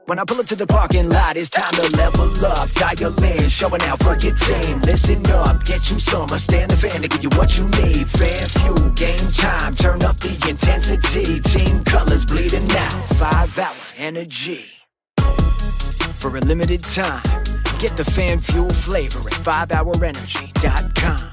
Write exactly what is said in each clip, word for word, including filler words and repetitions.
When I pull up to the parking lot, it's time to level up. Dial in, showing out for your team. Listen up, get you some. I stand the fan to give you what you need. Fan fuel, game time, turn up the intensity. Team colors bleeding out, five hour energy. For a limited time, get the fan fuel flavor at five hour energy dot com.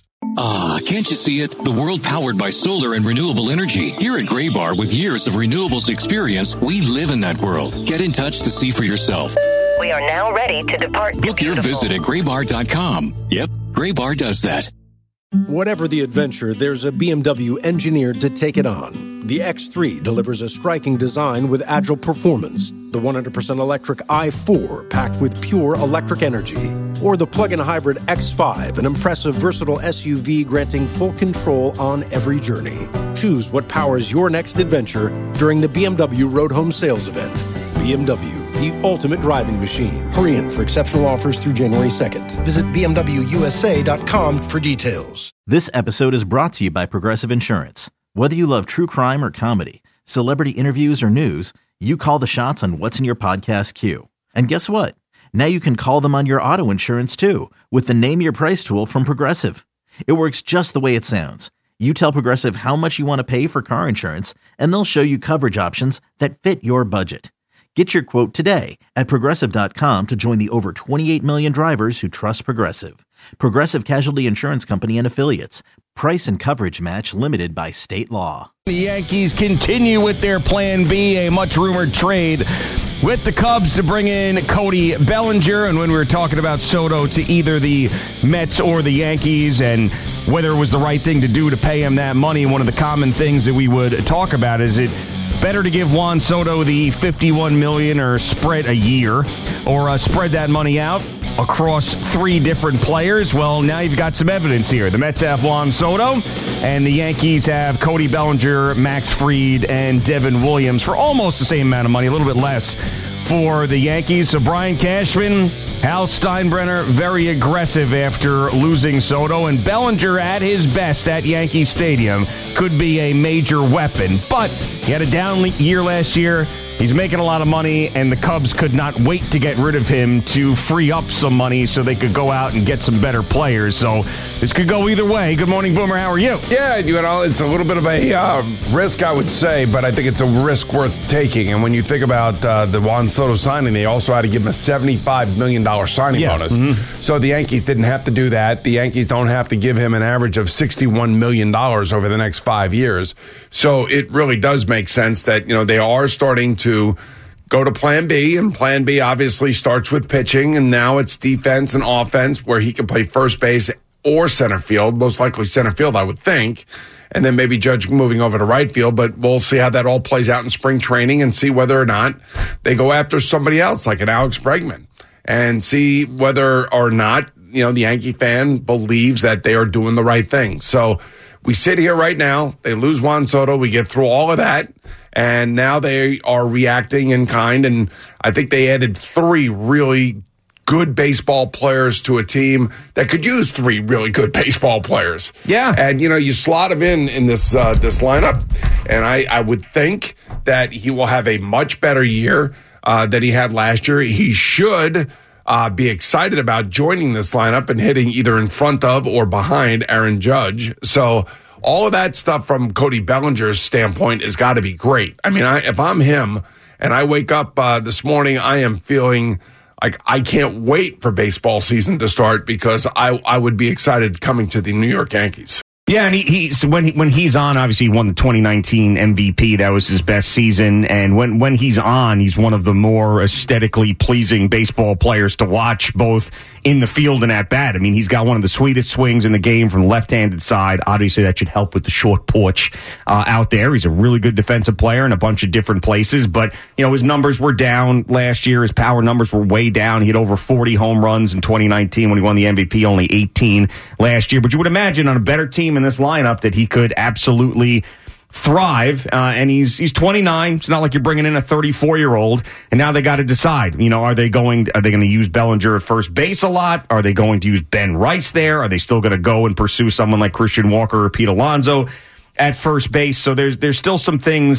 Ah, can't you see it? The world powered by solar and renewable energy. Here at Graybar, with years of renewables experience, we live in that world. Get in touch to see for yourself. We are now ready to depart. Book your visit at graybar dot com. Yep, Graybar does that. Whatever the adventure, there's a B M W engineered to take it on. The X three delivers a striking design with agile performance. The one hundred percent electric i four packed with pure electric energy. Or the plug-in hybrid X five, an impressive, versatile S U V granting full control on every journey. Choose what powers your next adventure during the B M W Road Home Sales Event. B M W, the ultimate driving machine. Hurry in for exceptional offers through January second. Visit b m w u s a dot com for details. This episode is brought to you by Progressive Insurance. Whether you love true crime or comedy, celebrity interviews or news, you call the shots on what's in your podcast queue. And guess what? Now you can call them on your auto insurance too with the Name Your Price tool from Progressive. It works just the way it sounds. You tell Progressive how much you want to pay for car insurance, and they'll show you coverage options that fit your budget. Get your quote today at progressive dot com to join the over twenty-eight million drivers who trust Progressive. Progressive Casualty Insurance Company and Affiliates. Price and coverage match limited by state law. The Yankees continue with their plan B, a much-rumored trade with the Cubs to bring in Cody Bellinger. And when we were talking about Soto to either the Mets or the Yankees and whether it was the right thing to do to pay him that money, one of the common things that we would talk about is it better to give Juan Soto the fifty-one million dollars or spread a year or uh, spread that money out across three different players? Well, now you've got some evidence here. The Mets have Juan Soto, and the Yankees have Cody Bellinger, Max Fried, and Devin Williams for almost the same amount of money, a little bit less for the Yankees. So Brian Cashman, Hal Steinbrenner, very aggressive after losing Soto, and Bellinger at his best at Yankee Stadium could be a major weapon. But he had a down year last year. He's making a lot of money, and the Cubs could not wait to get rid of him to free up some money so they could go out and get some better players. So this could go either way. Good morning, Boomer. How are you? Yeah, you know, it's a little bit of a uh, risk, I would say, but I think it's a risk worth taking. And when you think about uh, the Juan Soto signing, they also had to give him a seventy-five million dollars signing yeah. bonus. Mm-hmm. So the Yankees didn't have to do that. The Yankees don't have to give him an average of sixty-one million dollars over the next five years. So it really does make sense that, you know, they are starting to go to plan B, and plan B obviously starts with pitching, and now it's defense and offense where he can play first base or center field, most likely center field, I would think, and then maybe Judge moving over to right field, but we'll see how that all plays out in spring training and see whether or not they go after somebody else like an Alex Bregman and see whether or not, you know, the Yankee fan believes that they are doing the right thing. So we sit here right now, they lose Juan Soto, we get through all of that, and now they are reacting in kind, and I think they added three really good baseball players to a team that could use three really good baseball players. Yeah. And, you know, you slot him in in this uh, this lineup, and I, I would think that he will have a much better year uh, than he had last year. He should uh, be excited about joining this lineup and hitting either in front of or behind Aaron Judge. So all of that stuff from Cody Bellinger's standpoint has got to be great. I mean, I, if I'm him and I wake up uh, this morning, I am feeling like I can't wait for baseball season to start because I, I would be excited coming to the New York Yankees. Yeah, and he, he's when he, when he's on, obviously he won the twenty nineteen M V P. That was his best season. And when, when he's on, he's one of the more aesthetically pleasing baseball players to watch, both in the field and at bat. I mean, he's got one of the sweetest swings in the game from the left-handed side. Obviously, that should help with the short porch uh, out there. He's a really good defensive player in a bunch of different places. But, you know, his numbers were down last year. His power numbers were way down. He had over forty home runs in twenty nineteen when he won the M V P, only eighteen last year. But you would imagine on a better team in this lineup that he could absolutely thrive, uh, and he's he's twenty-nine. It's not like you're bringing in a thirty-four-year-old, and now they got to decide. You know, are they going are they going to use Bellinger at first base a lot? Are they going to use Ben Rice there? Are they still going to go and pursue someone like Christian Walker or Pete Alonso at first base? So there's there's still some things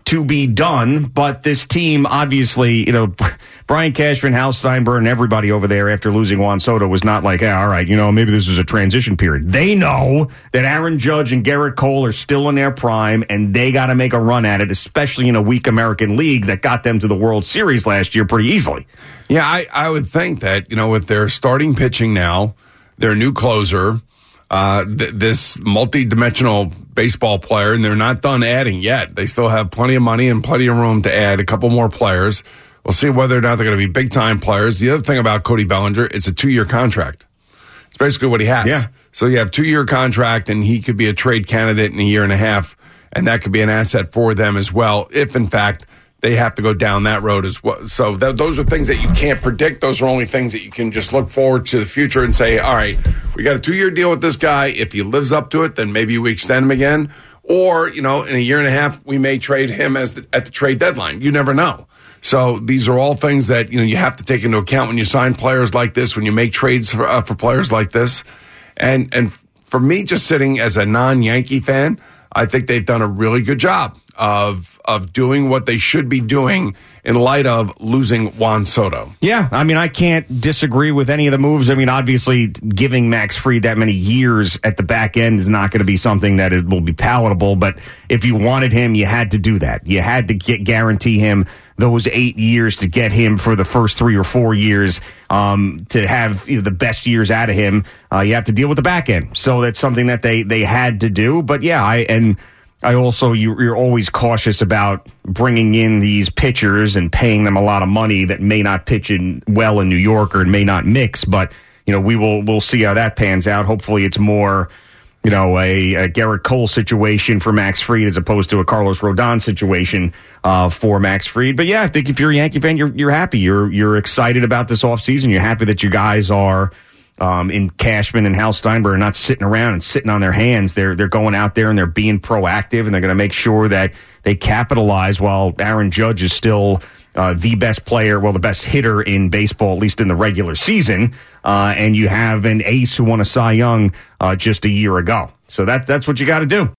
to be done, but this team, obviously, you know, Brian Cashman, Hal Steinbrenner, and everybody over there after losing Juan Soto was not like, yeah, all right, you know, maybe this is a transition period. They know that Aaron Judge and Garrett Cole are still in their prime, and they got to make a run at it, especially in a weak American League that got them to the World Series last year pretty easily. Yeah, I, I would think that, you know, with their starting pitching now, their new closer, Uh, th- this multi-dimensional baseball player, and they're not done adding yet. They still have plenty of money and plenty of room to add a couple more players. We'll see whether or not they're going to be big-time players. The other thing about Cody Bellinger, it's a two-year contract. It's basically what he has. Yeah. So you have a two-year contract, and he could be a trade candidate in a year and a half, and that could be an asset for them as well, if, in fact, they have to go down that road as well. So th- those are things that you can't predict. Those are only things that you can just look forward to the future and say, all right, we got a two-year deal with this guy. If he lives up to it, then maybe we extend him again. Or, you know, in a year and a half, we may trade him as the, at the trade deadline. You never know. So these are all things that, you know, you have to take into account when you sign players like this, when you make trades for, uh, for players like this. And, and for me, just sitting as a non-Yankee fan, I think they've done a really good job of of doing what they should be doing in light of losing Juan Soto. Yeah, I mean, I can't disagree with any of the moves. I mean, obviously, giving Max Fried that many years at the back end is not going to be something that is, will be palatable, but if you wanted him, you had to do that. You had to get guarantee him those eight years to get him for the first three or four years um, to have you know, the best years out of him. Uh, you have to deal with the back end. So that's something that they, they had to do. But, yeah, I and I also, you, you're always cautious about bringing in these pitchers and paying them a lot of money that may not pitch in well in New York or may not mix. But, you know, we will we'll see how that pans out. Hopefully it's more, you know, a, a Garrett Cole situation for Max Fried as opposed to a Carlos Rodon situation uh, for Max Fried. But, yeah, I think if you're a Yankee fan, you're you're happy. You're, you're excited about this offseason. You're happy that you guys are Um, in Cashman and Hal Steinbrenner not sitting around and sitting on their hands. They're they're going out there and they're being proactive, and they're going to make sure that they capitalize while Aaron Judge is still uh, the best player, well, the best hitter in baseball, at least in the regular season. Uh, and you have an ace who won a Cy Young uh, just a year ago. So that that's what you got to do.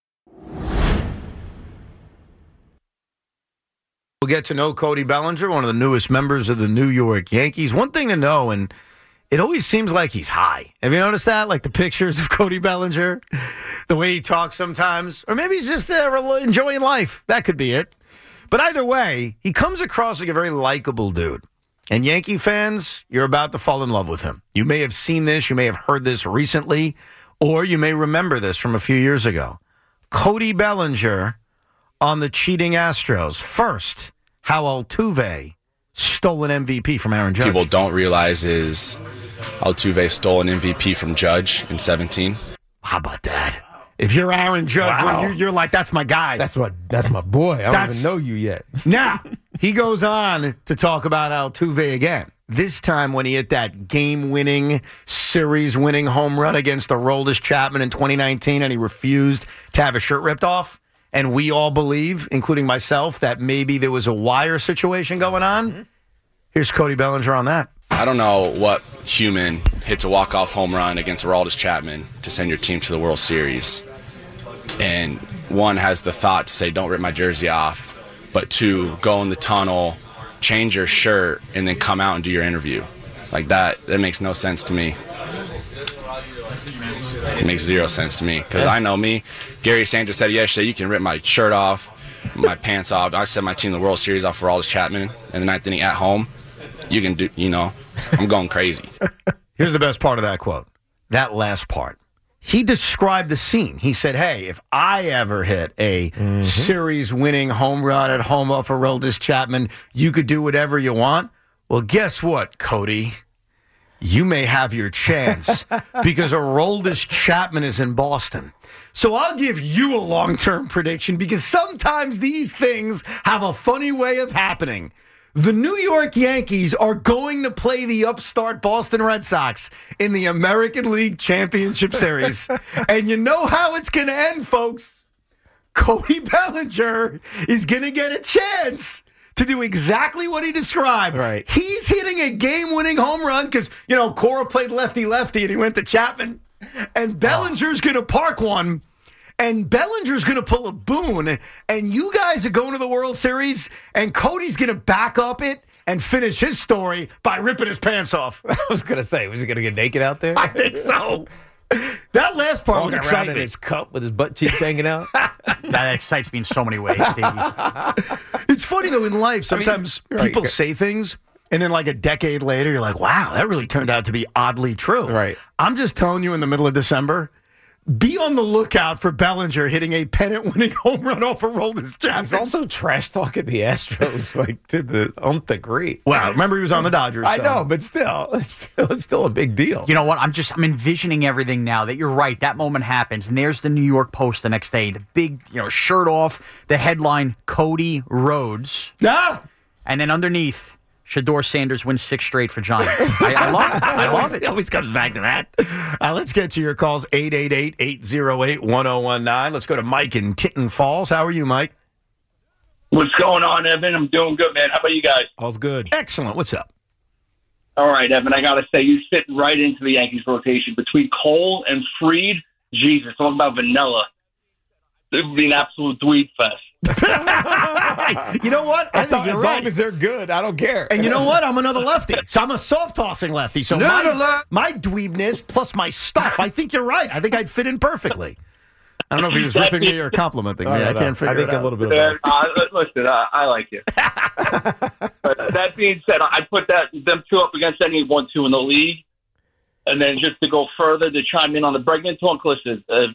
We'll get to know Cody Bellinger, one of the newest members of the New York Yankees. One thing to know, and it always seems like he's high. Have you noticed that? Like the pictures of Cody Bellinger, the way he talks sometimes. Or maybe he's just uh, enjoying life. That could be it. But either way, he comes across like a very likable dude. And Yankee fans, you're about to fall in love with him. You may have seen this, you may have heard this recently, or you may remember this from a few years ago. Cody Bellinger on the cheating Astros. First, how Altuve stole an M V P from Aaron Judge. People don't realize is Altuve stole an M V P from Judge in seventeen. How about that? If you're Aaron Judge, Wow. well, you're, you're like, that's my guy. That's my that's my boy. I don't That's- even know you yet. Now, he goes on to talk about Altuve again. This time when he hit that game-winning, series-winning home run against Aroldis Chapman in twenty nineteen, and he refused to have his shirt ripped off. And we all believe, including myself, that maybe there was a wire situation going on. Mm-hmm. Here's Cody Bellinger on that. I don't know what human hits a walk-off home run against Aroldis Chapman to send your team to the World Series. And one has the thought to say, don't rip my jersey off. But two, go in the tunnel, change your shirt, and then come out and do your interview. Like that, that makes no sense to me. It makes zero sense to me. Because I know me. Gary Sanchez said yesterday, you can rip my shirt off, my pants off. I sent my team to the World Series off for Aroldis Chapman in the ninth inning at home. You can do, you know, I'm going crazy. Here's the best part of that quote. That last part. He described the scene. He said, hey, if I ever hit a mm-hmm. series-winning home run at home off Aroldis Chapman, you could do whatever you want. Well, guess what, Cody? You may have your chance because Aroldis Chapman is in Boston. So I'll give you a long-term prediction because sometimes these things have a funny way of happening. The New York Yankees are going to play the upstart Boston Red Sox in the American League Championship Series. And you know how it's going to end, folks. Cody Bellinger is going to get a chance to do exactly what he described. Right. He's hitting a game-winning home run because, you know, Cora played lefty-lefty and he went to Chapman. And Bellinger's going to park one. and Bellinger's going to pull a Boone, and you guys are going to the World Series, and Cody's going to back up it and finish his story by ripping his pants off. I was going to say, was he going to get naked out there? I think so. That last part would Walking excite around in me. his cup with his butt cheeks hanging out. That excites me in so many ways, Stevie. It's funny, though, in life, sometimes I mean, people right. say things, and then like a decade later, you're like, wow, that really turned out to be oddly true. Right. I'm just telling you in the middle of December, be on the lookout for Bellinger hitting a pennant-winning home run off a Roldis Chapman. He's also trash talking the Astros like to the nth degree. Wow, remember he was on the Dodgers. I so. know, but still, it's still, it's still a big deal. You know what? I'm just I'm envisioning everything now that you're right. That moment happens, and there's the New York Post the next day. The big, you know, shirt off, the headline, Cody Rhodes. Ah! And then underneath, Shador Sanders wins six straight for Giants. I, I love it. I love it. It always comes back to that. Uh, let's get to your calls, eight eight eight, eight oh eight, one oh one nine. Let's go to Mike in Tinton Falls. How are you, Mike? What's going on, Evan? I'm doing good, man. How about you guys? All's good. Excellent. What's up? All right, Evan, I got to say, you fit right into the Yankees rotation. Between Cole and Fried, Jesus, talk about vanilla. It would be an absolute dweeb fest. You know what? I As, think long, you're as right. long as they're good, I don't care. And you know what? I'm another lefty. So I'm a soft-tossing lefty. So my, my dweebness plus my stuff, I think you're right. I think I'd fit in perfectly. I don't know if he was ripping me or complimenting me. I, I can't figure I think it out. a little bit of both. Uh, listen, uh, I like you. But that being said, I put that them two up against any one two in the league. And then just to go further, to chime in on the Bregman talk, listen, uh,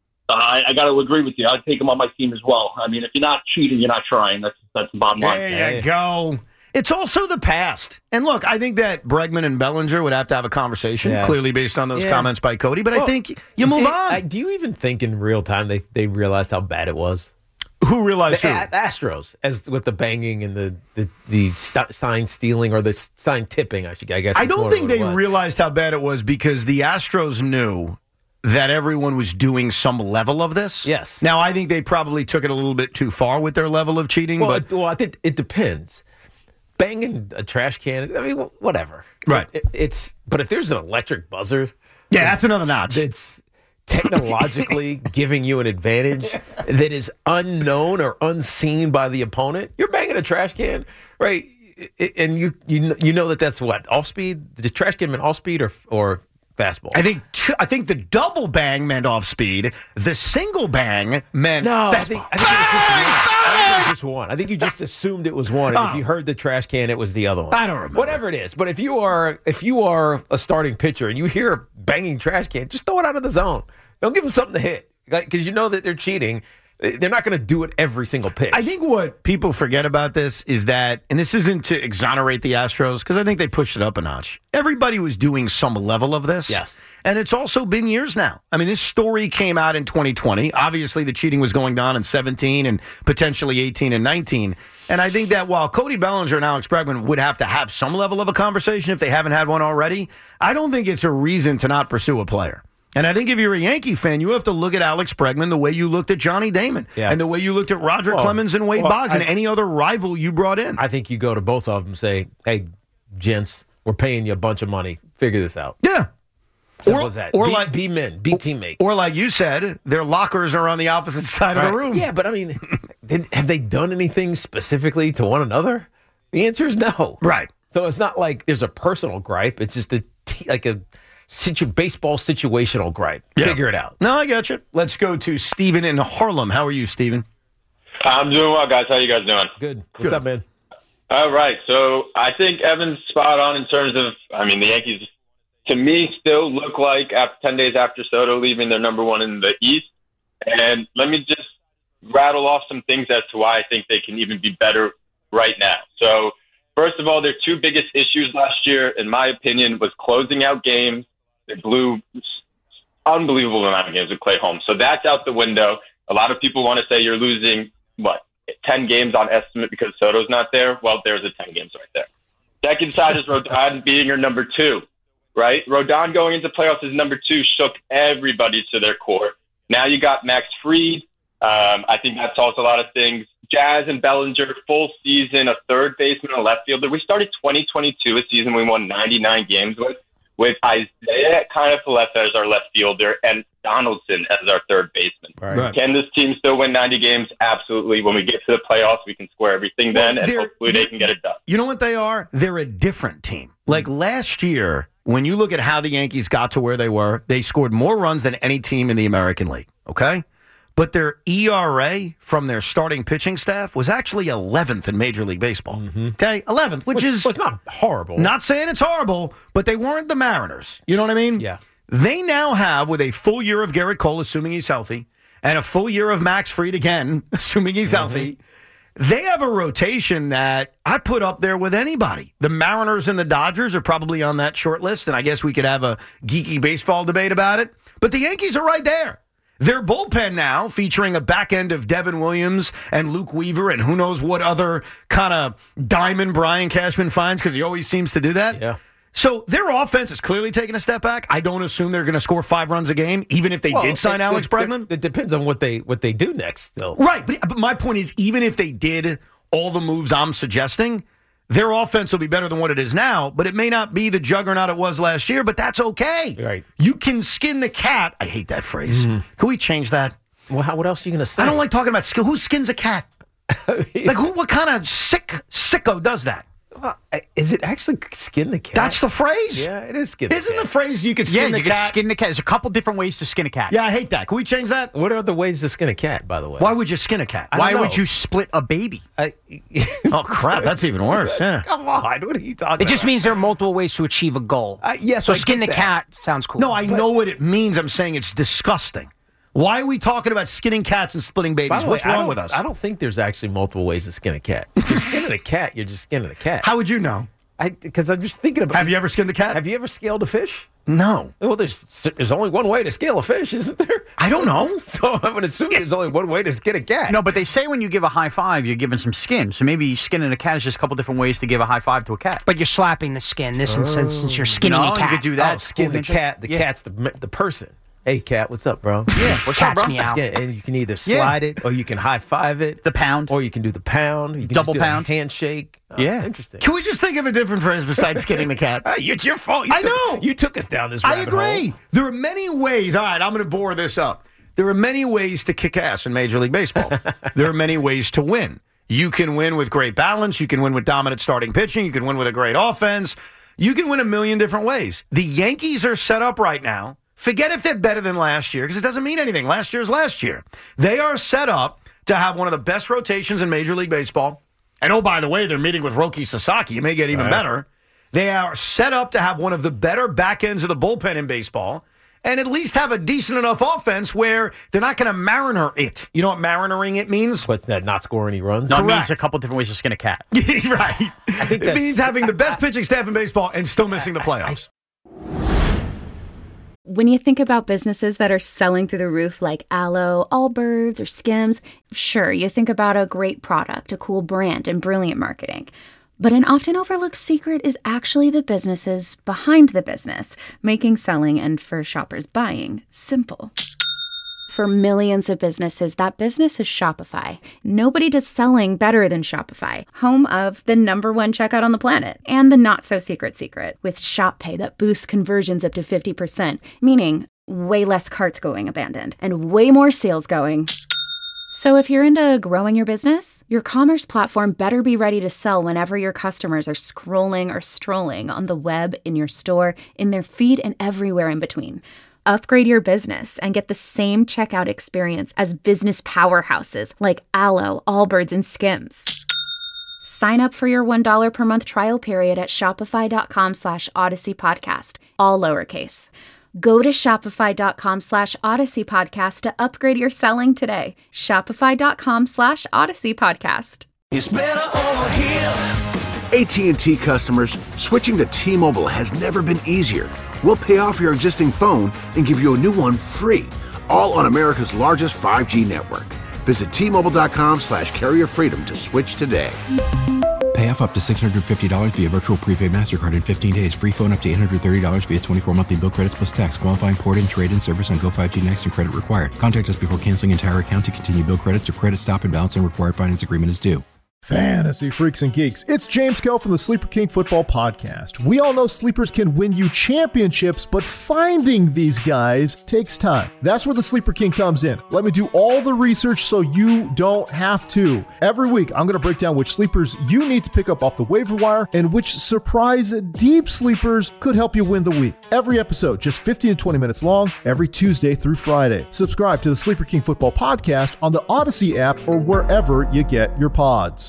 I, I got to agree with you. I'd take him on my team as well. I mean, if you're not cheating, you're not trying. That's that's the bottom line. There you go. It's also the past. And look, I think that Bregman and Bellinger would have to have a conversation, Yeah. clearly based on those Yeah. comments by Cody. But I Well, think you move it- on. I, do you even think in real time they, they realized how bad it was? Who realized The who? A- Astros, as with the banging and the the, the st- sign stealing or the s- sign tipping, I should I guess. I is don't more think what it they was. realized how bad it was because the Astros knew that everyone was doing some level of this. Yes. Now, I think they probably took it a little bit too far with their level of cheating, Well, but it, well, I think it depends. Banging a trash can, I mean, wh- whatever. Right. It, it's but if there's an electric buzzer, yeah, that's another notch. that's technologically giving you an advantage that is unknown or unseen by the opponent. You're banging a trash can, right? I- And you you kn- you know that that's what off speed. The trash can meant off speed or or fastball. I think t- I think the double bang meant off speed. The single bang meant No, I fastball. think, I, think it was just one. I think it was just one. I think you just assumed it was one, and Oh. if you heard the trash can, it was the other one. I don't remember. Whatever it is, but if you are if you are a starting pitcher and you hear a banging trash can, just throw it out of the zone. Don't give them something to hit, because you know that they're cheating. They're not going to do it every single pitch. I think what people forget about this is that, and this isn't to exonerate the Astros, because I think they pushed it up a notch. Everybody was doing some level of this. Yes. And it's also been years now. I mean, this story came out in twenty twenty. Obviously, the cheating was going on in seventeen and potentially eighteen and nineteen. And I think that while Cody Bellinger and Alex Bregman would have to have some level of a conversation if they haven't had one already, I don't think it's a reason to not pursue a player. And I think if you're a Yankee fan, you have to look at Alex Bregman the way you looked at Johnny Damon Yeah. and the way you looked at Roger Well, Clemens and Wade well, Boggs and I- any other rival you brought in. I think you go to both of them and say, "Hey, gents, we're paying you a bunch of money. Figure this out." Yeah. Simple Or- as that. or be, like- be men, be teammates. Or like you said, their lockers are on the opposite side of the Right. room. Yeah, but I mean, did, have they done anything specifically to one another? The answer is no. Right. So it's not like there's a personal gripe. It's just a t- like a situ- baseball situational gripe. Yeah. Figure it out. No, I got you. Let's go to Steven in Harlem. How are you, Steven? I'm doing well, guys. How you guys doing? Good. What's Good. up, man? All right. So I think Evan's spot on in terms of, I mean, the Yankees, to me, still look like after ten days after Soto leaving, they're number one in the East. And let me just rattle off some things as to why I think they can even be better right now. So first of all, their two biggest issues last year, in my opinion, was closing out games. They blew unbelievable amount of games with Clay Holmes. So that's out the window. A lot of people want to say you're losing, what, ten games on estimate because Soto's not there. Well, there's a ten games right there. Second side is Rodon being your number two, right? Rodon going into playoffs as number two shook everybody to their core. Now you got Max Fried. Um, I think that solves a lot of things. Jazz and Bellinger, full season, a third baseman, a left fielder. We started twenty twenty-two, a season we won ninety-nine games with, with Isaiah Kiner-Falefa as our left fielder and Donaldson as our third baseman. Right. Right. Can this team still win ninety games? Absolutely. When we get to the playoffs, we can square everything Well, then, and they're- hopefully they can get it done. You know what they are? They're a different team. Like last year, when you look at how the Yankees got to where they were, they scored more runs than any team in the American League, okay? But their E R A from their starting pitching staff was actually eleventh in Major League Baseball. Okay, eleventh, which, Which- is well, it's not horrible. Not saying it's horrible, but they weren't the Mariners. You know what I mean? Yeah. They now have, with a full year of Garrett Cole, assuming he's healthy, and a full year of Max Fried again, assuming he's healthy, they have a rotation that I put up there with anybody. The Mariners and the Dodgers are probably on that short list, and I guess we could have a geeky baseball debate about it. But the Yankees are right there. Their bullpen now, featuring a back end of Devin Williams and Luke Weaver and who knows what other kind of diamond Brian Cashman finds, because he always seems to do that. Yeah. So their offense is clearly taking a step back. I don't assume they're going to score five runs a game, even if they Well, did sign it- Alex it- Bregman. It depends on what they what they do next, though. Right, but, but my point is, even if they did all the moves I'm suggesting, their offense will be better than what it is now, but it may not be the juggernaut it was last year, but that's okay. Right. You can skin the cat. I hate that phrase. Can we change that? Well, how, what else are you going to say? I don't like talking about skin. Who skins a cat? Like, who? What kind of sick sicko does that? Well, is it actually skin the cat? That's the phrase. Yeah, it is skin the Isn't cat. the phrase you could Yeah, skin you the can cat? skin the cat. There's a couple different ways to skin a cat. Yeah, I hate that. Can we change that? What are the ways to skin a cat, by the way? Why would you skin a cat? I Why don't would know. you split a baby? I, Oh, crap. That's even worse. Yeah. Come on, what are you talking It just about? means there are multiple ways to achieve a goal. Uh, yes, so I skin the get that. cat sounds cool. No, I know what it means. I'm saying it's disgusting. Why are we talking about skinning cats and splitting By babies? the way, What's I wrong don't- with us? I don't think there's actually multiple ways to skin a cat. If you're skinning a cat, you're just skinning a cat. How would you know? I Because I'm just thinking about. Have you ever skinned a cat? Have you ever scaled a fish? No. Well, there's there's only one way to scale a fish, isn't there? I don't know. So I'm going to assume there's only one way to skin a cat. No, but they say when you give a high five, you're giving some skin. So maybe skinning a cat is just a couple different ways to give a high five to a cat. But you're slapping the skin. This instance, since you're skinning No, a you cat. could do that. Oh, skin the Cool. cat. The Yeah. cat's the the person. Hey, cat, what's up, bro? Yeah, what's Cat's up, bro? meow. Skin- and you can either Yeah. slide it, or you can high five it, The pound. or you can do the pound. You can Double just do a pound. handshake. Oh, Yeah. interesting. Can we just think of a different phrase besides skinning the cat? Ah, it's your fault. You I took- know. You took us down this I rabbit agree. hole. There are many ways. All right, I'm going to bore this up. There are many ways to kick ass in Major League Baseball. There are many ways to win. You can win with great balance. You can win with dominant starting pitching. You can win with a great offense. You can win a million different ways. The Yankees are set up right now. Forget if they're better than last year, because it doesn't mean anything. Last year's last year. They are set up to have one of the best rotations in Major League Baseball. And oh, by the way, they're meeting with Roki Sasaki. It may get even Right. better. They are set up to have one of the better back ends of the bullpen in baseball, and at least have a decent enough offense where they're not going to mariner it. You know what marinering it means? What's that? Not score any runs? No, it means Correct. a couple different ways to skin a cat. Right. I think It that's- means having the best pitching staff in baseball and still missing the playoffs. When you think about businesses that are selling through the roof like Aloe, Allbirds, or Skims, sure, you think about a great product, a cool brand, and brilliant marketing. But an often overlooked secret is actually the businesses behind the business, making selling and for shoppers buying simple. For millions of businesses, that business is Shopify. Nobody does selling better than Shopify, home of the number one checkout on the planet and the not-so-secret secret with Shop Pay that boosts conversions up to fifty percent, meaning way less carts going abandoned and way more sales going. So if you're into growing your business, your commerce platform better be ready to sell whenever your customers are scrolling or strolling on the web, in your store, in their feed, and everywhere in between. Upgrade your business and get the same checkout experience as business powerhouses like Aloe, Allbirds, and Skims. Sign up for your one dollar per month trial period at shopify.com slash Odyssey Podcast, all lowercase. Go to shopify.com slash Odyssey Podcast to upgrade your selling today. Shopify.com slash Odyssey Podcast. It's better over here. A T and T customers, switching to T-Mobile has never been easier. We'll pay off your existing phone and give you a new one free, all on America's largest five G network. Visit T-Mobile.com slash carrier freedom to switch today. Pay off up to six hundred fifty dollars via virtual prepaid MasterCard in fifteen days. Free phone up to eight hundred thirty dollars via twenty-four monthly bill credits plus tax. Qualifying port-in, trade-in service on Go five G Next and credit required. Contact us before canceling entire account to continue bill credits or credit stop and balance and required finance agreement is due. Fantasy freaks and geeks, it's James Kell from the Sleeper King Football Podcast. We all know sleepers can win you championships, but finding these guys takes time. That's where the Sleeper King comes in. Let me do all the research so you don't have to. Every week, I'm going to break down which sleepers you need to pick up off the waiver wire and which surprise deep sleepers could help you win the week. Every episode, just fifteen to twenty minutes long, every Tuesday through Friday. Subscribe to the Sleeper King Football Podcast on the Odyssey app or wherever you get your pods.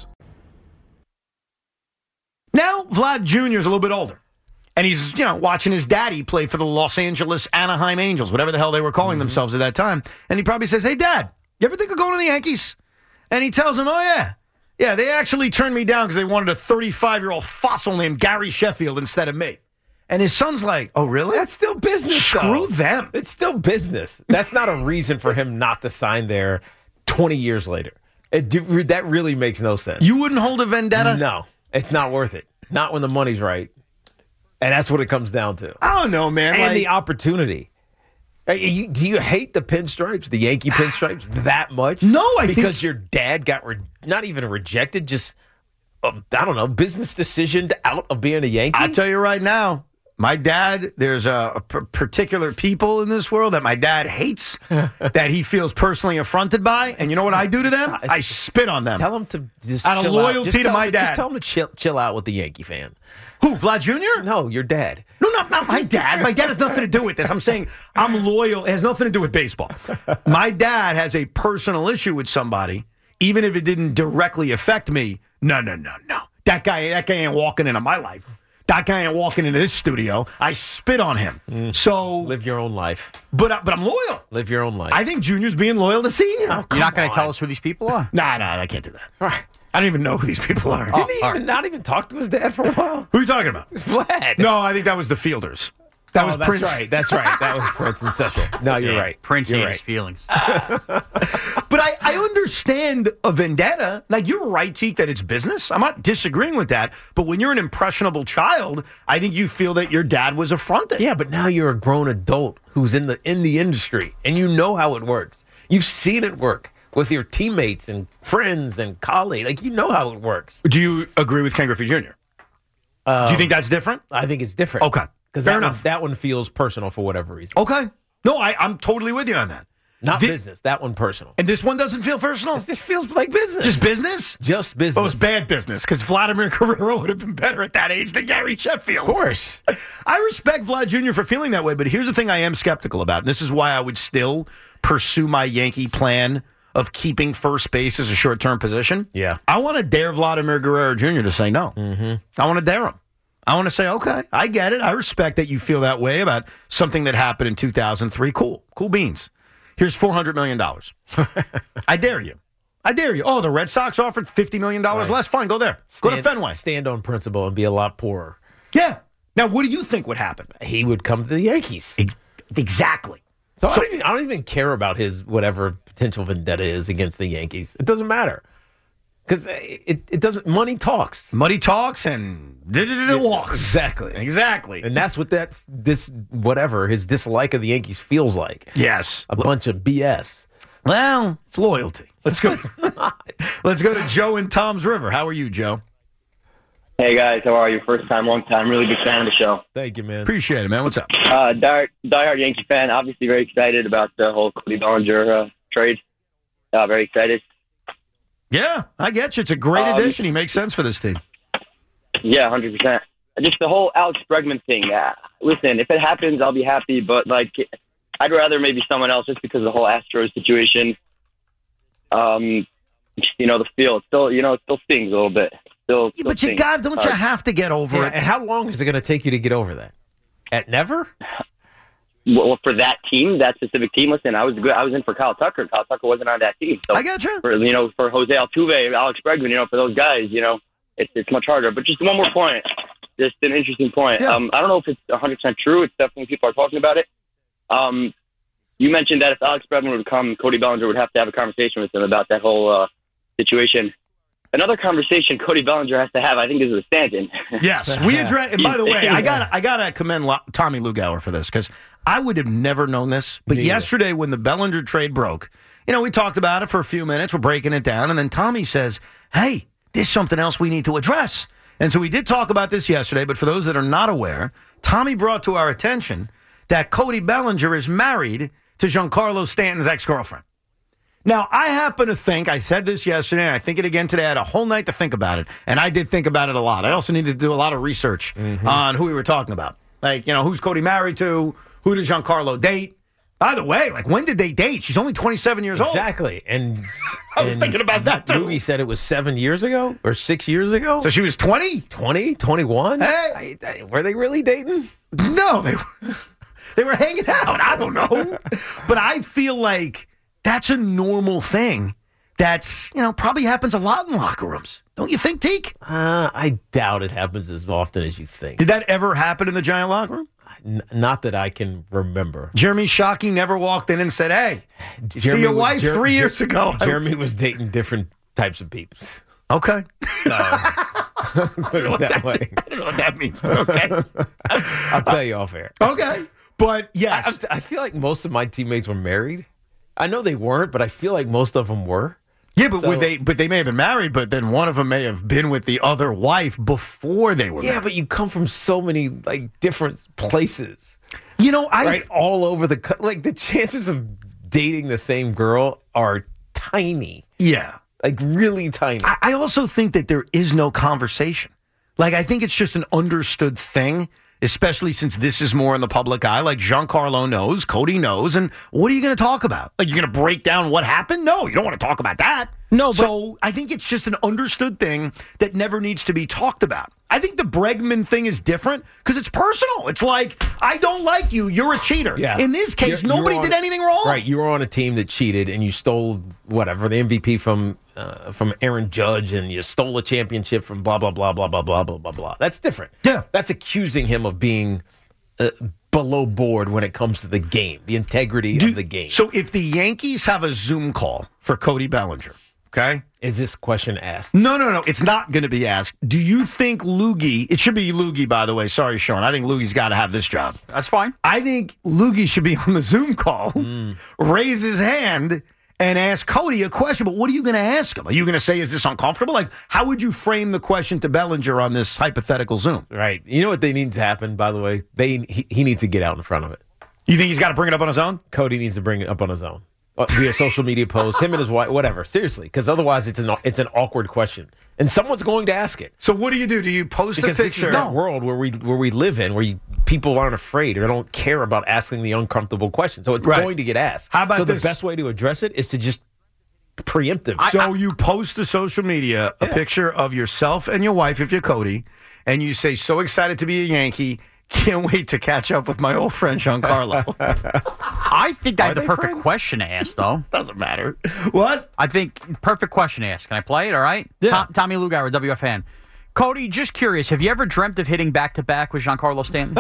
Now, Vlad Junior is a little bit older, and he's, you know, watching his daddy play for the Los Angeles Anaheim Angels, whatever the hell they were calling mm-hmm. themselves at that time. And he probably says, hey, Dad, you ever think of going to the Yankees? And he tells him, oh, yeah. Yeah, they actually turned me down because they wanted a thirty-five-year-old fossil named Gary Sheffield instead of me. And his son's like, oh, really? That's still business, Screw though. them. It's still business. That's not a reason for him not to sign there twenty years later. It, that really makes no sense. You wouldn't hold a vendetta? No. It's not worth it. Not when the money's right. And that's what it comes down to. I don't know, man. And like, the opportunity. Are you, do you hate the pinstripes, the Yankee pinstripes, that much? No, I Because think... your dad got re- not even rejected, just, uh, I don't know, business decision out of being a Yankee? I'll tell you right now, my dad, there's a, a p- particular people in this world that my dad hates, that he feels personally affronted by. And you know what I do to them? I spit on them. Tell him to just out of chill loyalty out. Just to tell my him, dad. Just tell him to chill, chill out with the Yankee fan. Who, Vlad Junior? No, your dad. No, not, not my dad. My dad has nothing to do with this. I'm saying I'm loyal. It has nothing to do with baseball. My dad has a personal issue with somebody, even if it didn't directly affect me. No, no, no, no. That guy, that guy ain't walking into my life. That guy ain't walking into this studio. I spit on him. Mm. So live your own life. But uh, but I'm loyal. Live your own life. I think Junior's being loyal to Senior. Oh, You're not going to tell us who these people are? Nah, nah, I can't do that. All right. I don't even know who these people are. Oh, Didn't he even, right. not even talk to his dad for a while? Who are you talking about? Vlad. No, I think that was the Fielders. That oh, was that's Prince. right. That's right. That was Prince and Cecil. No, you're yeah, right. Prince you're hated right. his feelings. But I, I understand a vendetta. Like, you're right, Teak, that it's business. I'm not disagreeing with that. But when you're an impressionable child, I think you feel that your dad was affronted. Yeah, but now you're a grown adult who's in the in the industry, and you know how it works. You've seen it work with your teammates and friends and colleagues. Like, you know how it works. Do you agree with Ken Griffey Junior? Um, Do you think that's different? I think it's different. Okay. Because Fair that enough. One, that one feels personal for whatever reason. Okay. No, I, I'm totally with you on that. Not the, business. That one personal. And this one doesn't feel personal? This, this feels like business. Just business? Just business. Well, it's bad business because Vladimir Guerrero would have been better at that age than Gary Sheffield. Of course. I respect Vlad Junior for feeling that way, but here's the thing I am skeptical about, and this is why I would still pursue my Yankee plan of keeping first base as a short-term position. Yeah. I want to dare Vladimir Guerrero Junior to say no. Mm-hmm. I want to dare him. I want to say, okay, I get it. I respect that you feel that way about something that happened in two thousand three. Cool. Cool beans. Here's four hundred million dollars. I dare you. I dare you. Oh, the Red Sox offered fifty million dollars right. less? Fine, go there. Stand, go to Fenway. Stand on principle and be a lot poorer. Yeah. Now, what do you think would happen? He would come to the Yankees. Exactly. So, so I, don't even, I don't even care about his whatever potential vendetta is against the Yankees. It doesn't matter. Because it, it doesn't, money talks. Money talks and it walks. Exactly. Exactly. And that's what that's, this, whatever, his dislike of the Yankees feels like. Yes. A bunch of B S. Well, it's loyalty. Let's go. Let's go to Joe in Tom's River. How are you, Joe? Hey, guys. How are you? First time, long time. Really big fan of the show. Thank you, man. Appreciate it, man. What's up? Uh, die, diehard Yankee fan. Obviously very excited about the whole Cody Bellinger uh, trade. Uh, very excited. Yeah, I get you. It's a great um, addition. He makes sense for this team. Yeah, one hundred percent. Just the whole Alex Bregman thing. Uh, listen, if it happens, I'll be happy. But, like, I'd rather maybe someone else just because of the whole Astros situation. Um, just, you know, the feel. It still, you know, it still stings a little bit. Still, yeah, still but you stings. got, don't you have to get over yeah, it? And how long is it going to take you to get over that? At never? Well, for that team, that specific team, listen, I was good. I was in for Kyle Tucker. Kyle Tucker wasn't on that team. So I got you. For, you know, for Jose Altuve, Alex Bregman, you know, for those guys, you know, it's it's much harder. But just one more point, just an interesting point. Yeah. Um, I don't know if it's one hundred percent true. It's definitely people are talking about it. Um, you mentioned that if Alex Bregman would come, Cody Bellinger would have to have a conversation with him about that whole uh, situation. Another conversation Cody Bellinger has to have, I think, is with Stanton. Yes, we address. And by the way, I got I got to commend Lo- Tommy Lugauer for this because I would have never known this. But Me yesterday, when the Bellinger trade broke, you know, we talked about it for a few minutes. We're breaking it down, and then Tommy says, "Hey, there's something else we need to address. And so we did talk about this yesterday, but for those that are not aware, Tommy brought to our attention that Cody Bellinger is married to Giancarlo Stanton's ex-girlfriend. Now, I happen to think, I said this yesterday, and I think it again today, I had a whole night to think about it, and I did think about it a lot. I also needed to do a lot of research mm-hmm. on who we were talking about. Like, you know, who's Cody married to? Who did Giancarlo date? By the way, like, when did they date? She's only twenty-seven years old. Exactly. And I was and thinking about that, too. Loogie said it was seven years ago or six years ago. So she was twenty? twenty, twenty-one? Hey. I, I, were they really dating? No, they were, they were hanging out. I don't know. But I feel like that's a normal thing that's, you know, probably happens a lot in locker rooms. Don't you think, Teak? Uh, I doubt it happens as often as you think. Did that ever happen in the Giant locker room? N- not that I can remember. Jeremy Shockey never walked in and said, hey, did you see your wife Jer- three Jer- years ago? Jeremy was dating different types of peeps. Okay. So, put it that way. I don't know what that means, but okay. I'll tell you off air. Okay. But, yes. I, I feel like most of my teammates were married. I know they weren't, but I feel like most of them were. Yeah, but so, were they? But they may have been married. But then one of them may have been with the other wife before they were. Yeah, married. but you come from so many like different places. You know, I right all over the like the chances of dating the same girl are tiny. Yeah, like really tiny. I, I also think that there is no conversation. Like I think it's just an understood thing. Especially since this is more in the public eye, like Giancarlo knows, Cody knows, and what are you going to talk about? Like, you're going to break down what happened? No, you don't want to talk about that. No, but- so I think it's just an understood thing that never needs to be talked about. I think the Bregman thing is different because it's personal. It's like, I don't like you, you're a cheater. Yeah. In this case, You're- nobody you're on- did anything wrong. Right, you were on a team that cheated and you stole whatever the M V P from uh, from Aaron Judge and you stole a championship from blah blah blah blah blah blah blah blah blah. That's different. Yeah, that's accusing him of being uh, below board when it comes to the game, the integrity Do- of the game. So if the Yankees have a Zoom call for Cody Bellinger, okay? Is this question asked? No, no, no. It's not going to be asked. Do you think Loogie, it should be Loogie, by the way. Sorry, Sean. I think Loogie's got to have this job. That's fine. I think Loogie should be on the Zoom call, Mm. raise his hand, and ask Cody a question. But what are you going to ask him? Are you going to say, is this uncomfortable? Like, how would you frame the question to Bellinger on this hypothetical Zoom? Right. You know what they need to happen, by the way? They He, he needs to get out in front of it. You think he's got to bring it up on his own? Cody needs to bring it up on his own. Uh, via social media posts, him and his wife, whatever. Seriously, because otherwise it's an it's an awkward question, and someone's going to ask it. So what do you do? Do you post because a this picture? is that world where we where we live in, where you, people aren't afraid or don't care about asking the uncomfortable question. So it's Right. going to get asked. How about so this? the best way to address it is to just preemptive. So you post to social media a Yeah. picture of yourself and your wife, if you're Cody, and you say, so excited to be a Yankee. Can't wait to catch up with my old friend, Giancarlo. I think that's Are the they perfect friends? question to ask, though. Doesn't matter. What? I think perfect question to ask. Can I play it? All right. Yeah. Tom, Tommy Lugauer, W F N. Cody, just curious. Have you ever dreamt of hitting back to back with Giancarlo Stanton?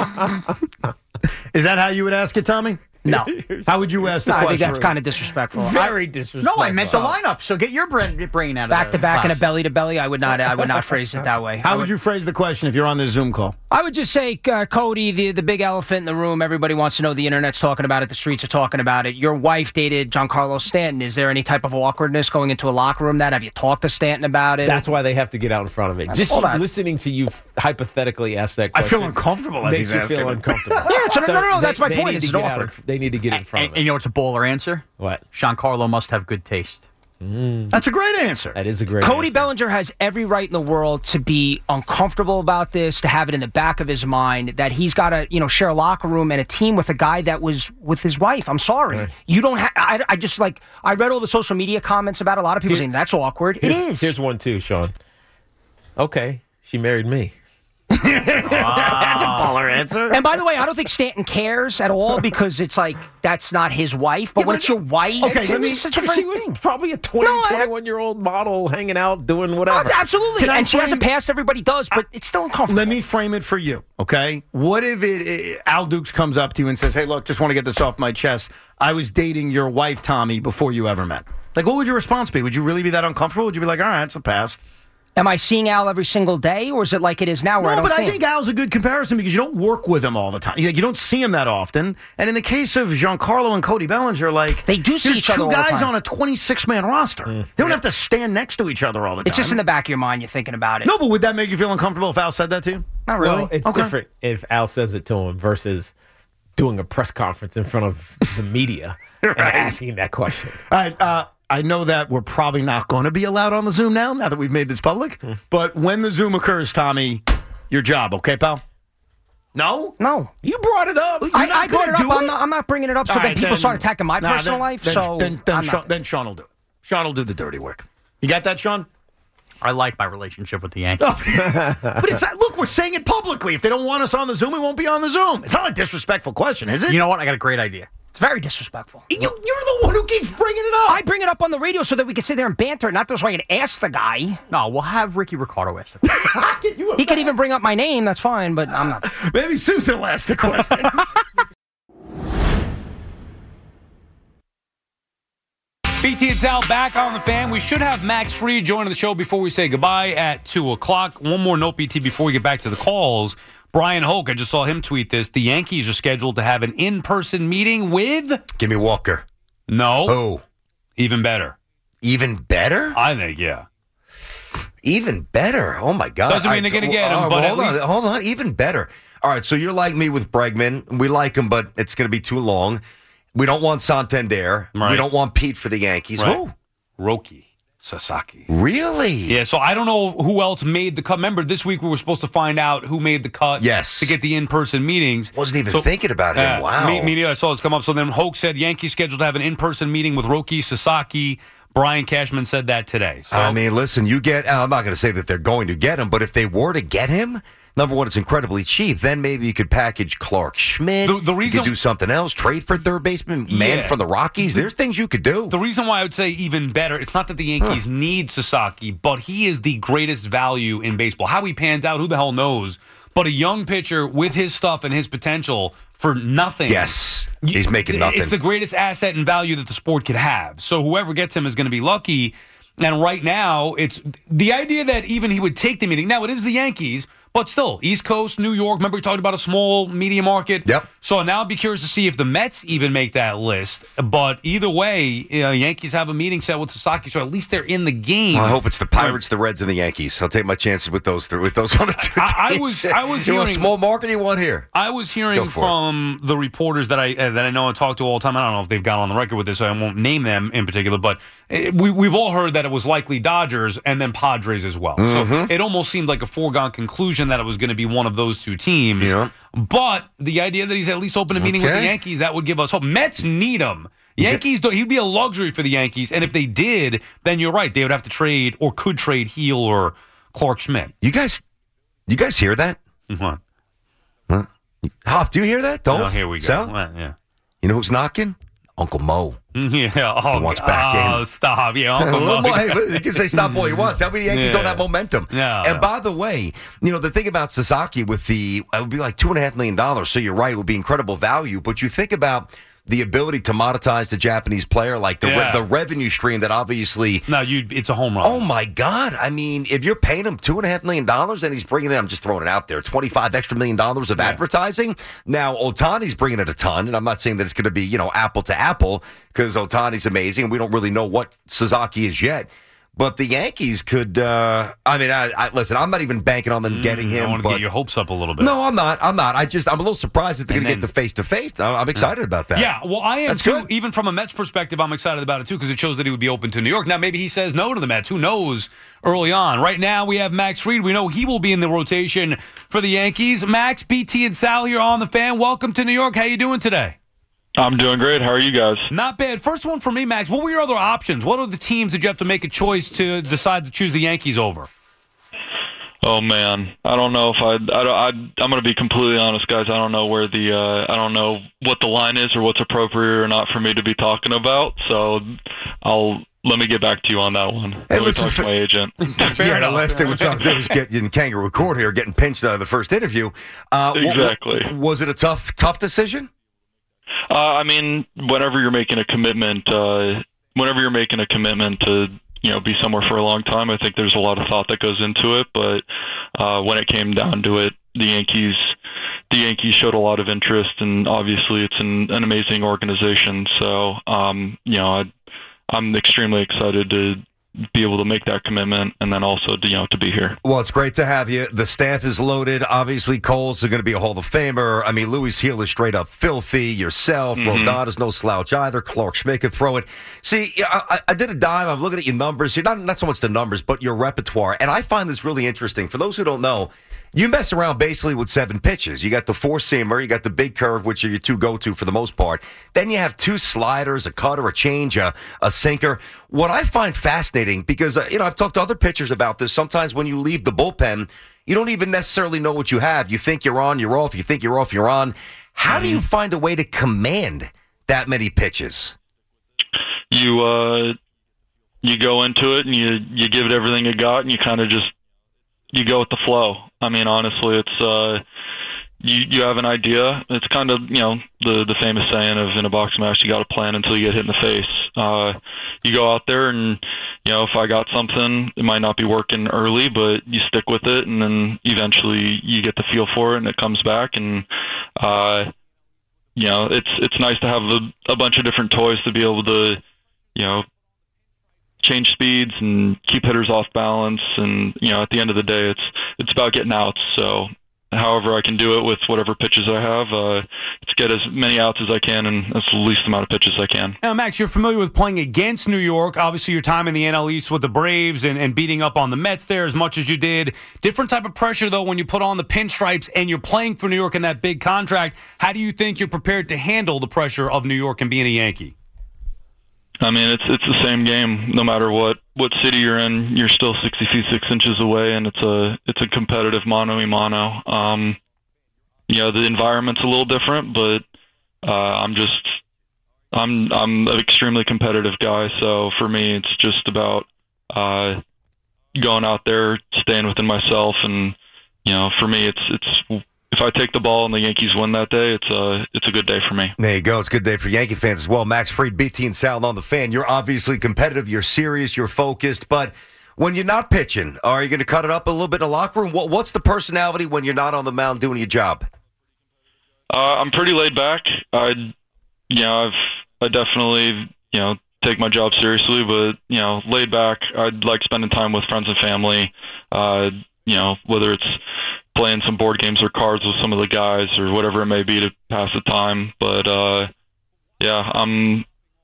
Is that how you would ask it, Tommy? No. How would you ask the No, I question? think that's kind of disrespectful. Very I- disrespectful. No, I meant the lineup. So get your brain, brain out of back the to back and a box. belly to belly. I would not. I would not phrase it that way. I How would you phrase the question if you're on this Zoom call? I would just say, uh, Cody, the the big elephant in the room. Everybody wants to know. The internet's talking about it. The streets are talking about it. Your wife dated Giancarlo Stanton. Is there any type of awkwardness going into a locker room? That have you talked to Stanton about it? That's why they have to get out in front of it. Just Hold on. listening to you hypothetically ask that I question. feel uncomfortable as makes he's you asking feel it. uncomfortable. Yeah, so no, no, no, they- that's my they point. need It's to get awkward. out in- They need to get in front And, of and it. you know what's a baller answer? What? Giancarlo must have good taste. That's a great answer. That is a great Cody answer. Bellinger has every right in the world to be uncomfortable about this, to have it in the back of his mind that he's got to, you know, share a locker room and a team with a guy that was with his wife. I'm sorry, Right. you don't have. I, I just like I read all the social media comments about it. A lot of people Here- saying that's awkward. It Here's- is. Here's one too, Sean. Okay, she married me. That's a baller answer. And by the way, I don't think Stanton cares at all because it's like that's not his wife. But Yeah, when but- it's your wife, Okay, it's, let me- it's such a different She was thing. probably a twenty, No, I- twenty-one-year-old model hanging out, doing whatever. Oh, absolutely, Can I and she has a frame- past. Everybody does, but it's still uncomfortable. Let me frame it for you, okay? What if it, it Al Dukes comes up to you and says, "Hey, look, just want to get this off my chest. I was dating your wife, Tommy, before you ever met." Like, what would your response be? Would you really be that uncomfortable? Would you be like, "All right, it's a pass"? Am I seeing Al every single day, or is it like it is now where No, I don't but see I think him? Al's a good comparison because you don't work with him all the time. You you don't see him that often. And in the case of Giancarlo and Cody Bellinger, like they do see they're each other two all the guys time. on a twenty-six man roster. They don't have to stand next to each other all the time. It's just in the back of your mind. You're thinking about it. No, but would that make you feel uncomfortable if Al said that to you? Not really. Well, it's Okay. different if Al says it to him versus doing a press conference in front of the media and asking that question. All right. Uh, I know that we're probably not going to be allowed on the Zoom now, now that we've made this public. But when the Zoom occurs, Tommy, your job, okay, pal? No? No. You brought it up. You're I, not I brought it gonna up. do I'm not, I'm not bringing it up so All that right, people then- start attacking my Nah, personal then- life. Then, so then, then, I'm Sean, not. then Sean will do it. Sean will do the dirty work. You got that, Sean? I like my relationship with the Yankees. But it's not, look, we're saying it publicly. If they don't want us on the Zoom, we won't be on the Zoom. It's not a disrespectful question, is it? You know what? I got a great idea. It's very disrespectful. You, you're the one who keeps bringing it up. I bring it up on the radio so that we can sit there and banter, not just so I can ask the guy. No, we'll have Ricky Ricardo ask the question. He could even bring up my name. That's fine, but I'm not. Maybe Susan will ask the question. B T and Sal back on the Fan. We should have Max Fried joining the show before we say goodbye at two o'clock. One more note, B T, before we get back to the calls. Brian Hoke, I just saw him tweet this. The Yankees are scheduled to have an in-person meeting with... Give me Walker. No. Who? Even better. Even better? I think, yeah. Even better. Oh, my God. Doesn't mean they're going to get him, uh, but hold at on, least- hold on. Even better. All right, so you're like me with Bregman. We like him, but it's going to be too long. We don't want Santander. Right. We don't want Pete for the Yankees. Right. Who? Roki Sasaki. Really? Yeah, so I don't know who else made the cut. Remember, this week we were supposed to find out who made the cut Yes. to get the in-person meetings. Wasn't even So- thinking about him. Yeah, Wow. Me, me neither. I saw this come up. So then Hoke said Yankees scheduled to have an in-person meeting with Roki Sasaki. Brian Cashman said that today. So, I mean, listen, you get, I'm not going to say that they're going to get him, but if they were to get him, number one, it's incredibly cheap. Then maybe you could package Clark Schmidt. The- the reason- you could do something else. Trade for third baseman, man Yeah. from the Rockies. There's things you could do. The reason why I would say even better, it's not that the Yankees Huh. need Sasaki, but he is the greatest value in baseball. How he pans out, who the hell knows? But a young pitcher with his stuff and his potential for nothing. Yes, he's making nothing. It's the greatest asset and value that the sport could have. So whoever gets him is going to be lucky. And right now, it's the idea that even he would take the meeting. Now, it is the Yankees, but still, East Coast, New York. Remember, we talked about a small media market? Yep. So now I'd be curious to see if the Mets even make that list. But either way, you know, Yankees have a meeting set with Sasaki, so at least they're in the game. Well, I hope it's the Pirates, the Reds, and the Yankees. I'll take my chances with those three. With those on the two I- I teams. was- I was you want a hearing- small market. You want here? I was hearing Go for from the reporters that I uh, that I know and talk to all the time. I don't know if they've gone on the record with this, so I won't name them in particular. But uh, we we've all heard that it was likely Dodgers and then Padres as well. So Mhm. it almost seemed like a foregone conclusion that it was going to be one of those two teams. Yeah. But the idea that he's at least open a meeting with the Okay. Yankees, that would give us hope. Mets need him. Yankees, don't, he'd be a luxury for the Yankees. And if they did, then you're right. They would have to trade or could trade Heel or Clark Schmidt. You guys, you guys hear that? What? Huh? Hoff, do you hear that? Don't. Oh, here we go. Sal? Well, yeah. You know who's knocking? Uncle Mo. Yeah. Oh, He wants back oh, in. stop. Yeah. A Uncle little Mo. more- hey, you can say stop all you want. Tell me the Yankees Yeah. don't have momentum. No, and no. by the way, you know, the thing about Sasaki with the, it would be like two and a half million dollars. So you're right, it would be incredible value. But you think about the ability to monetize the Japanese player, like the, re- Yeah. the revenue stream that obviously. No, you. It's a home run. Oh my God! I mean, if you're paying him two and a half million dollars, and he's bringing in, I'm just throwing it out there, twenty-five extra million dollars of Yeah. advertising. Now, Otani's bringing it a ton, and I'm not saying that it's going to be, you know, apple to apple because Otani's amazing, and we don't really know what Sasaki is yet. But the Yankees could. Uh, I mean, I, I, listen, I'm not even banking on them getting I him. want to but get your hopes up a little bit. no, I'm not. I'm not. I just, I'm a little surprised that they're And going to get then- the face to face. I'm excited about that. Yeah, well, I am That's too. good. Even from a Mets perspective, I'm excited about it too because it shows that he would be open to New York. Now, maybe he says no to the Mets. Who knows? Early on, right now we have Max Fried. We know he will be in the rotation for the Yankees. Max, B T, and Sal here on the Fan. Welcome to New York. How you doing today? I'm doing great. How are you guys? Not bad. First one for me, Max. What were your other options? What are the teams that you have to make a choice to decide to choose the Yankees over? Oh man, I don't know if I'd, I, I, I'm going to be completely honest, guys. I don't know where the, uh, I don't know what the line is or what's appropriate or not for me to be talking about. So I'll let me get back to you on that one. Hey, Let me listen, talk to my agent. yeah, the last thing we're trying to do is get in kangaroo court here, getting pinched out of the first interview. Uh, what- what- Exactly. was it a tough, tough decision? Uh, I mean, whenever you're making a commitment, uh, whenever you're making a commitment to, you know, be somewhere for a long time. I think there's a lot of thought that goes into it, but uh, when it came down to it, the Yankees, the Yankees showed a lot of interest, and obviously it's an, an amazing organization. So, um, you know, I, I'm extremely excited to be able to make that commitment, and then also to, you know, to be here. Well, it's great to have you. The staff is loaded. Obviously, Cole's going to be a Hall of Famer. I mean, Louis Heel is straight up filthy. Yourself, Mhm. Rodon is no slouch either. Clark Schmidt could throw it. See, I, I did a dive. I'm looking at your numbers. You're not not so much the numbers, but your repertoire. And I find this really interesting. For those who don't know, you mess around basically with seven pitches. You got the four-seamer, you got the big curve, which are your two go-to for the most part. Then you have two sliders, a cutter, a change, a, a sinker. What I find fascinating, because, uh, you know, I've talked to other pitchers about this, sometimes when you leave the bullpen, you don't even necessarily know what you have. You think you're on, you're off. You think you're off, you're on. How do you find a way to command that many pitches? You uh, you go into it and you you give it everything you got, and you kind of just you go with the flow. I mean, honestly, it's uh, you you have an idea. It's kind of, you know, the the famous saying of in a boxing match, you got to plan until you get hit in the face. Uh, you go out there and, you know, if I got something, it might not be working early, but you stick with it, and then eventually you get the feel for it, and it comes back. And uh, you know, it's it's nice to have a, a bunch of different toys to be able to, you know, change speeds and keep hitters off balance. And, you know, at the end of the day, it's it's about getting outs. So however I can do it with whatever pitches I have, uh, to get as many outs as I can and as the least amount of pitches I can. Now, Max, you're familiar with playing against New York. Obviously, your time in the N L East with the Braves and, and beating up on the Mets there as much as you did. Different type of pressure, though, when you put on the pinstripes and you're playing for New York in that big contract. How do you think you're prepared to handle the pressure of New York and being a Yankee? I mean, it's it's the same game. No matter what, what city you're in, you're still sixty feet six inches away, and it's a it's a competitive mano a mano. Um, you know, the environment's a little different, but uh, I'm just I'm I'm an extremely competitive guy. So for me, it's just about uh, going out there, staying within myself, and, you know, for me, it's it's. If I take the ball and the Yankees win that day, it's a, it's a good day for me. There you go. It's a good day for Yankee fans as well. Max Fried, B T and Sal on the Fan. You're obviously competitive. You're serious. You're focused. But when you're not pitching, are you going to cut it up a little bit in the locker room? What, what's the personality when you're not on the mound doing your job? Uh, I'm pretty laid back. I, you know, I've I definitely, you know, take my job seriously, but, you know, laid back. I like spending time with friends and family. Uh, you know, whether it's playing some board games or cards with some of the guys or whatever it may be to pass the time. But uh, yeah, I'm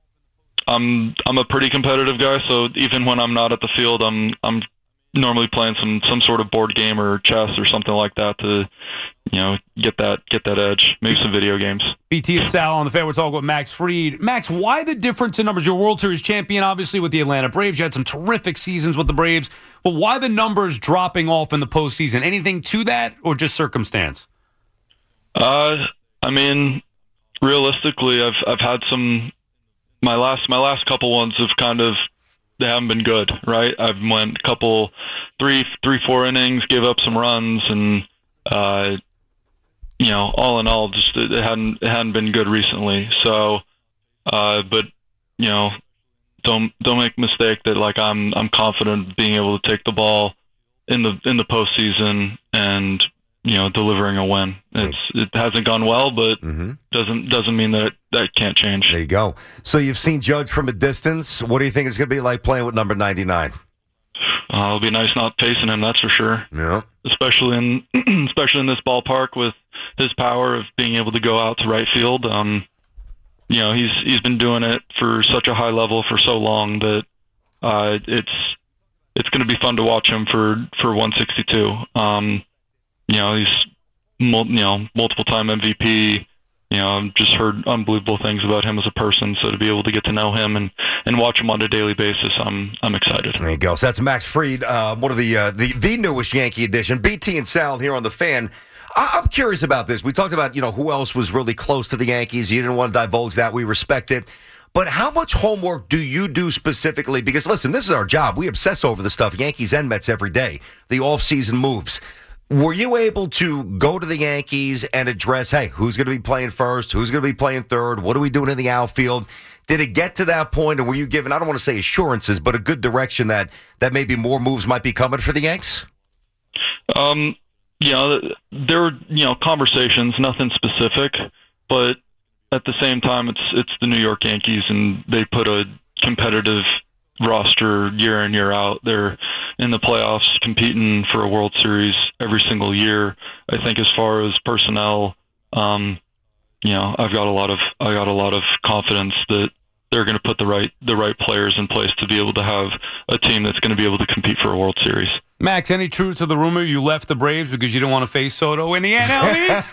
I'm I'm a pretty competitive guy. So even when I'm not at the field, I'm I'm normally playing some some sort of board game or chess or something like that to, you know, get that get that edge. Maybe some video games. B T and Sal on the Fan. We're talking with Max Fried. Max, why the difference in numbers? You're World Series champion, obviously, with the Atlanta Braves. You had some terrific seasons with the Braves. But why the numbers dropping off in the postseason? Anything to that, or just circumstance? Uh, I mean, realistically, I've I've had some. My last my last couple ones have kind of, they haven't been good, right? I've went a couple, three three four innings, gave up some runs, and uh, you know, all in all, just it hadn't it hadn't been good recently. So, uh, but you know, don't don't make a mistake that like I'm I'm confident being able to take the ball in the in the postseason and, you know, delivering a win. It's it hasn't gone well, but mm-hmm. doesn't doesn't mean that it, that can't change. There you go. So you've seen Judge from a distance. What do you think it's going to be like playing with number ninety-nine? Uh, it'll be nice not facing him, that's for sure. Yeah. Especially in especially in this ballpark with his power of being able to go out to right field. Um, you know, he's he's been doing it for such a high level for so long that uh, it's it's going to be fun to watch him for for one sixty-two. Um, you know, he's mul- you know multiple time M V P. You know, I've just heard unbelievable things about him as a person. So to be able to get to know him and, and watch him on a daily basis, I'm I'm excited. There you go. So that's Max Fried, uh, one of the, uh, the the newest Yankee edition. B T and Sal here on the Fan. I- I'm curious about this. We talked about, you know, who else was really close to the Yankees. You didn't want to divulge that. We respect it. But how much homework do you do specifically? Because, listen, this is our job. We obsess over the stuff, Yankees and Mets, every day, the off-season moves. Were you able to go to the Yankees and address, hey, who's going to be playing first? Who's going to be playing third? What are we doing in the outfield? Did it get to that point, or were you given, I don't want to say assurances, but a good direction that, that maybe more moves might be coming for the Yanks? Um, you know, there were, you know, conversations, nothing specific, but at the same time, it's it's the New York Yankees, and they put a competitive roster year in, year out. They're in the playoffs competing for a World Series every single year. I think as far as personnel, um, you know, I've got a lot of I got a lot of confidence that they're going to put the right the right players in place to be able to have a team that's going to be able to compete for a World Series. Max, any truth to the rumor you left the Braves because you didn't want to face Soto in the N L East?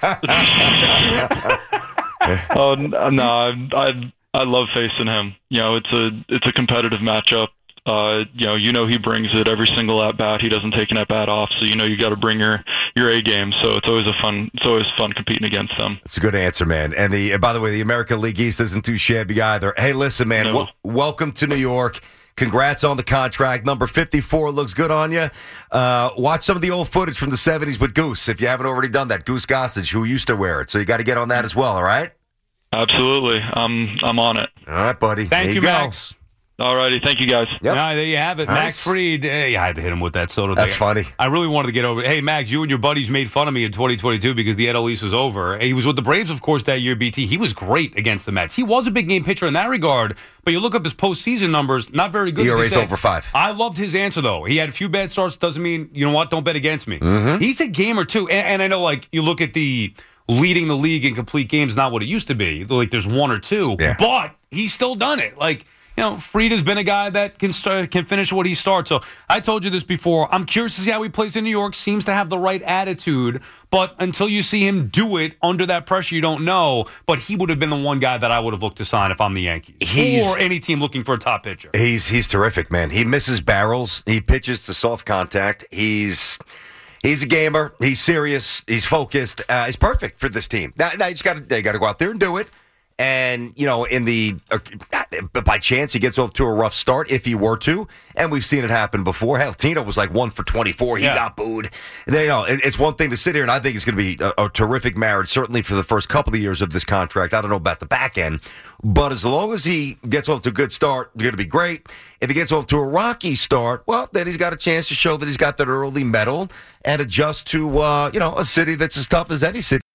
Oh no, I, I I love facing him. You know, it's a it's a competitive matchup. Uh, you know, you know he brings it every single at bat. He doesn't take an at bat off, so you know you got to bring your your A game. So it's always a fun it's always fun competing against them. It's a good answer, man. And the by the way, the American League East isn't too shabby either. Hey, listen, man. No. W- welcome to New York. Congrats on the contract. Number fifty-four looks good on you. Uh, watch some of the old footage from the seventies with Goose if you haven't already done that. Goose Gossage, who used to wear it. So you got to get on that as well, all right? Absolutely. I'm I'm on it. All right, buddy. Thank there you, you go. Max. All righty. Thank you, guys. Yep. All right, there you have it. Nice. Max Fried. Hey, I had to hit him with that Soto That's thing. funny. I really wanted to get over it. Hey, Max, you and your buddies made fun of me in twenty twenty-two because the N L East was over. He was with the Braves, of course, that year, B T. He was great against the Mets. He was a big game pitcher in that regard, but you look up his postseason numbers, not very good. E R A's as you said. over five. I loved his answer, though. He had a few bad starts. Doesn't mean, you know what, don't bet against me. Mm-hmm. He's a game or two. And, and I know, like, you look at the leading the league in complete games, not what it used to be. Like, there's one or two. Yeah. But he's still done it. Like, you know, Fried has been a guy that can start, can finish what he starts. So I told you this before. I'm curious to see how he plays in New York. Seems to have the right attitude, but until you see him do it under that pressure, you don't know. But he would have been the one guy that I would have looked to sign if I'm the Yankees He's- or any team looking for a top pitcher. He's he's terrific, man. He misses barrels. He pitches to soft contact. He's he's a gamer. He's serious. He's focused. Uh, he's perfect for this team. Now, now you just got to they got to go out there and do it. And, you know, in the uh, by chance, he gets off to a rough start if he were to. And we've seen it happen before. Hell, Tino was like one for twenty-four. He Yeah. got booed. They, you know, it, it's one thing to sit here, and I think it's going to be a, a terrific marriage, certainly for the first couple of years of this contract. I don't know about the back end. But as long as he gets off to a good start, it's going to be great. If he gets off to a rocky start, well, then he's got a chance to show that he's got that early mettle and adjust to, uh, you know, a city that's as tough as any city.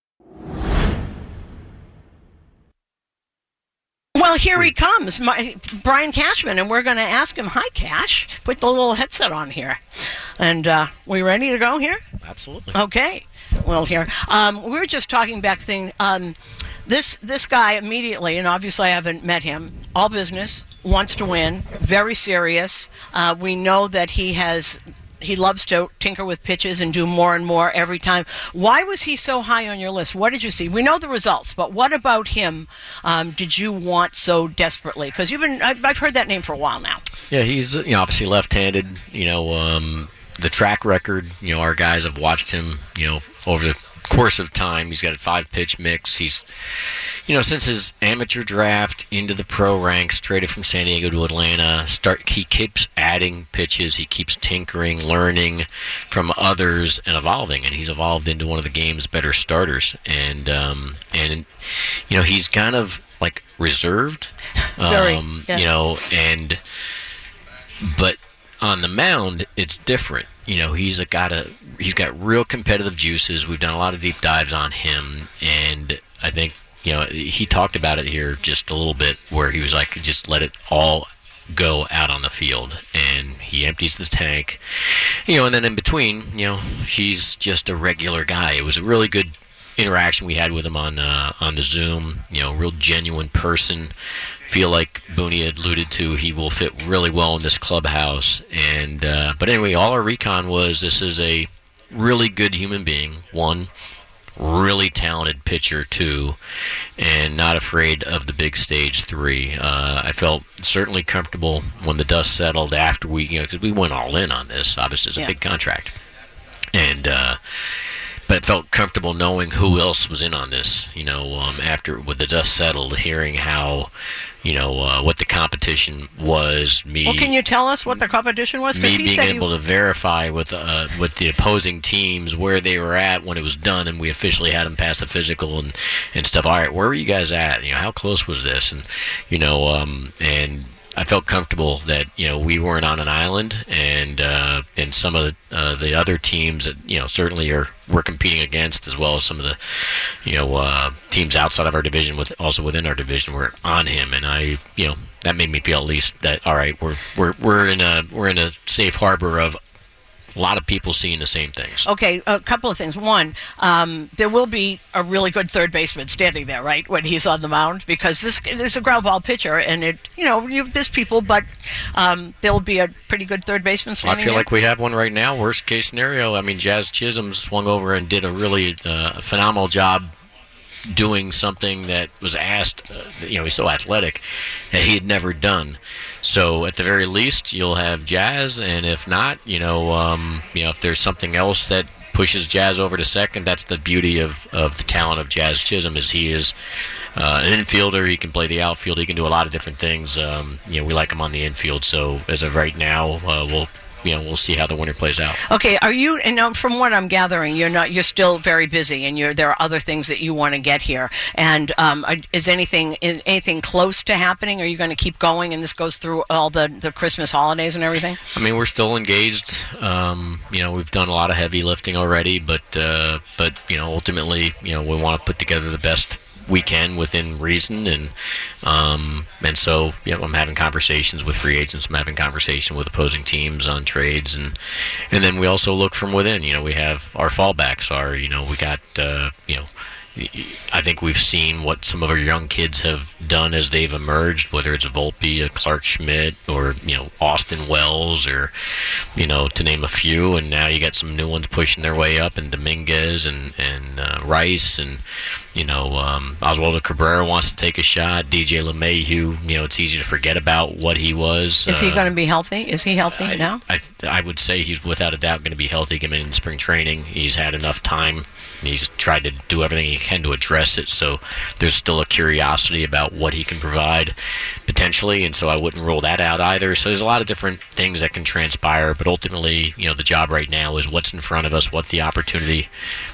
Well, here he comes, my, Brian Cashman, and we're going to ask him, hi, Cash. Put the little headset on here. And uh, we ready to go here? Absolutely. Okay. Well, here. Um, we were just talking back thing. Um, this this guy immediately, and obviously I haven't met him, all business, wants to win, very serious. Uh, we know that he has... He loves to tinker with pitches and do more and more every time. Why was he so high on your list? What did you see? We know the results, but what about him um, did you want so desperately? Because you've been, I've, I've heard that name for a while now. Yeah, he's you know obviously left-handed. You know um, the track record. You know our guys have watched him. You know over the course of time, he's got a five-pitch mix. He's you know since his amateur draft into the pro ranks, traded from San Diego to Atlanta. Start he keeps adding pitches. He keeps tinkering, learning from others, and evolving. And he's evolved into one of the game's better starters. And um, and you know he's kind of like reserved. Very, um, yeah. You know and but on the mound, it's different. You know, he's a got a he's got real competitive juices. We've done a lot of deep dives on him, and I think you know he talked about it here just a little bit, where he was like, just let it all go out on the field, and he empties the tank. You know, and then in between, you know, he's just a regular guy. It was a really good interaction we had with him on uh, on the Zoom. You know, real genuine person. Feel like Booney had alluded to, he will fit really well in this clubhouse. And uh, but anyway, all our recon was this is a really good human being. One, really talented pitcher. Two, and not afraid of the big stage. Three, uh, I felt certainly comfortable when the dust settled after we, you know, because we went all in on this. Obviously, it's a Yeah. big contract, and. Uh, but felt comfortable knowing who else was in on this. You know, um, after with the dust settled, hearing how, you know, uh, what the competition was. Me. Well, can you tell us what the competition was? Me he being said able he... to verify with uh, with the opposing teams where they were at when it was done, and we officially had them pass the physical and, and stuff. All right, where were you guys at? You know, how close was this? And you know, um, and I felt comfortable that you know we weren't on an island, and uh, and some of the, uh, the other teams that you know certainly are we're competing against, as well as some of the you know uh, teams outside of our division, with also within our division, were on him, and I you know that made me feel at least that all right, we're we're we're in a we're in a safe harbor of a lot of people seeing the same things. Okay, a couple of things. One, um, there will be a really good third baseman standing there, right, when he's on the mound, because this is a ground ball pitcher, and it, you know, you, there's people, but um, there will be a pretty good third baseman standing I feel there. like we have one right now. Worst case scenario, I mean, Jazz Chisholm swung over and did a really uh, phenomenal job doing something that was asked, uh, you know, he's so athletic that he had never done. So at the very least, you'll have Jazz, and if not, you know, um, you know, if there's something else that pushes Jazz over to second, that's the beauty of, of the talent of Jazz Chisholm, is he is uh, an infielder. He can play the outfield. He can do a lot of different things. Um, you know, we like him on the infield. So as of right now, uh, we'll. You know, we'll see how the winter plays out. Okay, are you? And um, from what I'm gathering, you're not. You're still very busy, and you're. There are other things that you want to get here. And um, is anything anything close to happening? Are you going to keep going? And this goes through all the, the Christmas holidays and everything. I mean, we're still engaged. Um, you know, we've done a lot of heavy lifting already, but uh, but you know, ultimately, you know, we want to put together the best we can within reason, and um, and so you know, I'm having conversations with free agents. I'm having conversations with opposing teams on trades, and and then we also look from within. You know, we have our fallbacks. Our you know, we got uh, you know. I think we've seen what some of our young kids have done as they've emerged, whether it's Volpe, a Clark Schmidt, or you know Austin Wells, or you know to name a few. And now you got some new ones pushing their way up, and Dominguez and and uh, Rice, and you know um, Oswaldo Cabrera wants to take a shot. D J LeMahieu, you know it's easy to forget about what he was. Is he uh, going to be healthy? Is he healthy I, now? I I would say he's without a doubt going to be healthy coming in spring training. He's had enough time. He's tried to do everything he can to address it, so there's still a curiosity about what he can provide potentially, and so I wouldn't rule that out either. So there's a lot of different things that can transpire, but ultimately, you know, the job right now is what's in front of us, what the opportunity,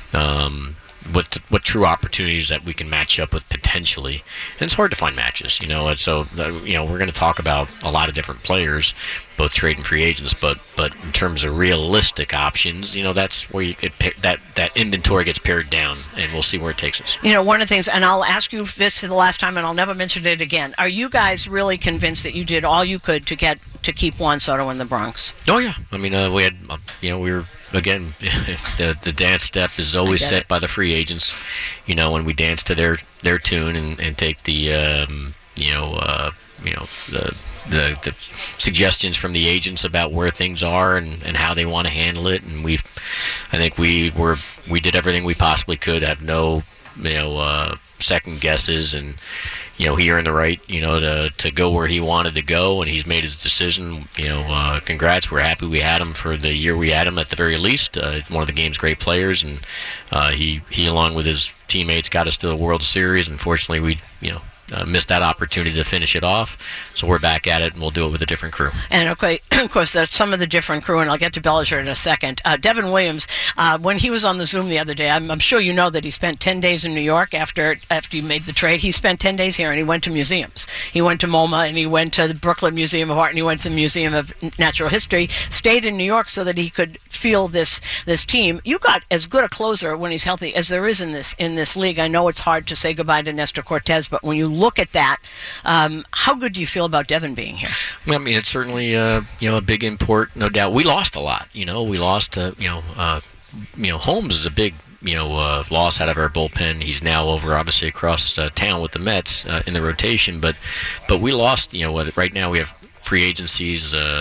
um, what what true opportunities that we can match up with potentially. And it's hard to find matches, you know. And so, uh, you know, we're going to talk about a lot of different players, both trade and free agents. But but in terms of realistic options, you know, that's where you, it, that that inventory gets pared down, and we'll see where it takes us. You know, one of the things, and I'll ask you this the last time, and I'll never mention it again. Are you guys really convinced that you did all you could to get to keep Juan Soto in the Bronx? Oh yeah, I mean, uh, we had, uh, you know, we were. Again, the the dance step is always set it. by the free agents, you know, when we dance to their, their tune and, and take the um, you know uh, you know the, the the suggestions from the agents about where things are and, and how they want to handle it, and we, I think we were we did everything we possibly could, have no you know uh, second guesses, and you know he earned the right you know to to go where he wanted to go, and he's made his decision. You know, uh, congrats. We're happy we had him for the year we had him at the very least. Uh, one of the game's great players, and uh, he he along with his teammates got us to the World Series. Unfortunately, we you know. Uh, missed that opportunity to finish it off, so we're back at it, and we'll do it with a different crew. And okay, of course, there's some of the different crew, and I'll get to Bellinger in a second. Uh, Devin Williams, uh, when he was on the Zoom the other day, I'm, I'm sure you know that he spent ten days in New York after after you made the trade. He spent ten days here, and he went to museums. He went to MoMA, and he went to the Brooklyn Museum of Art, and he went to the Museum of Natural History. Stayed in New York so that he could feel this this team. You got as good a closer when he's healthy as there is in this in this league. I know it's hard to say goodbye to Nestor Cortez, but when you look at that, um, how good do you feel about Devin being here? I mean, it's certainly uh, you know a big import, no doubt. We lost a lot. You know, we lost uh, you know uh, you know Holmes is a big you know uh, loss out of our bullpen. He's now over obviously across uh, town with the Mets uh, in the rotation, but but we lost. You know, right now we have free agencies uh, that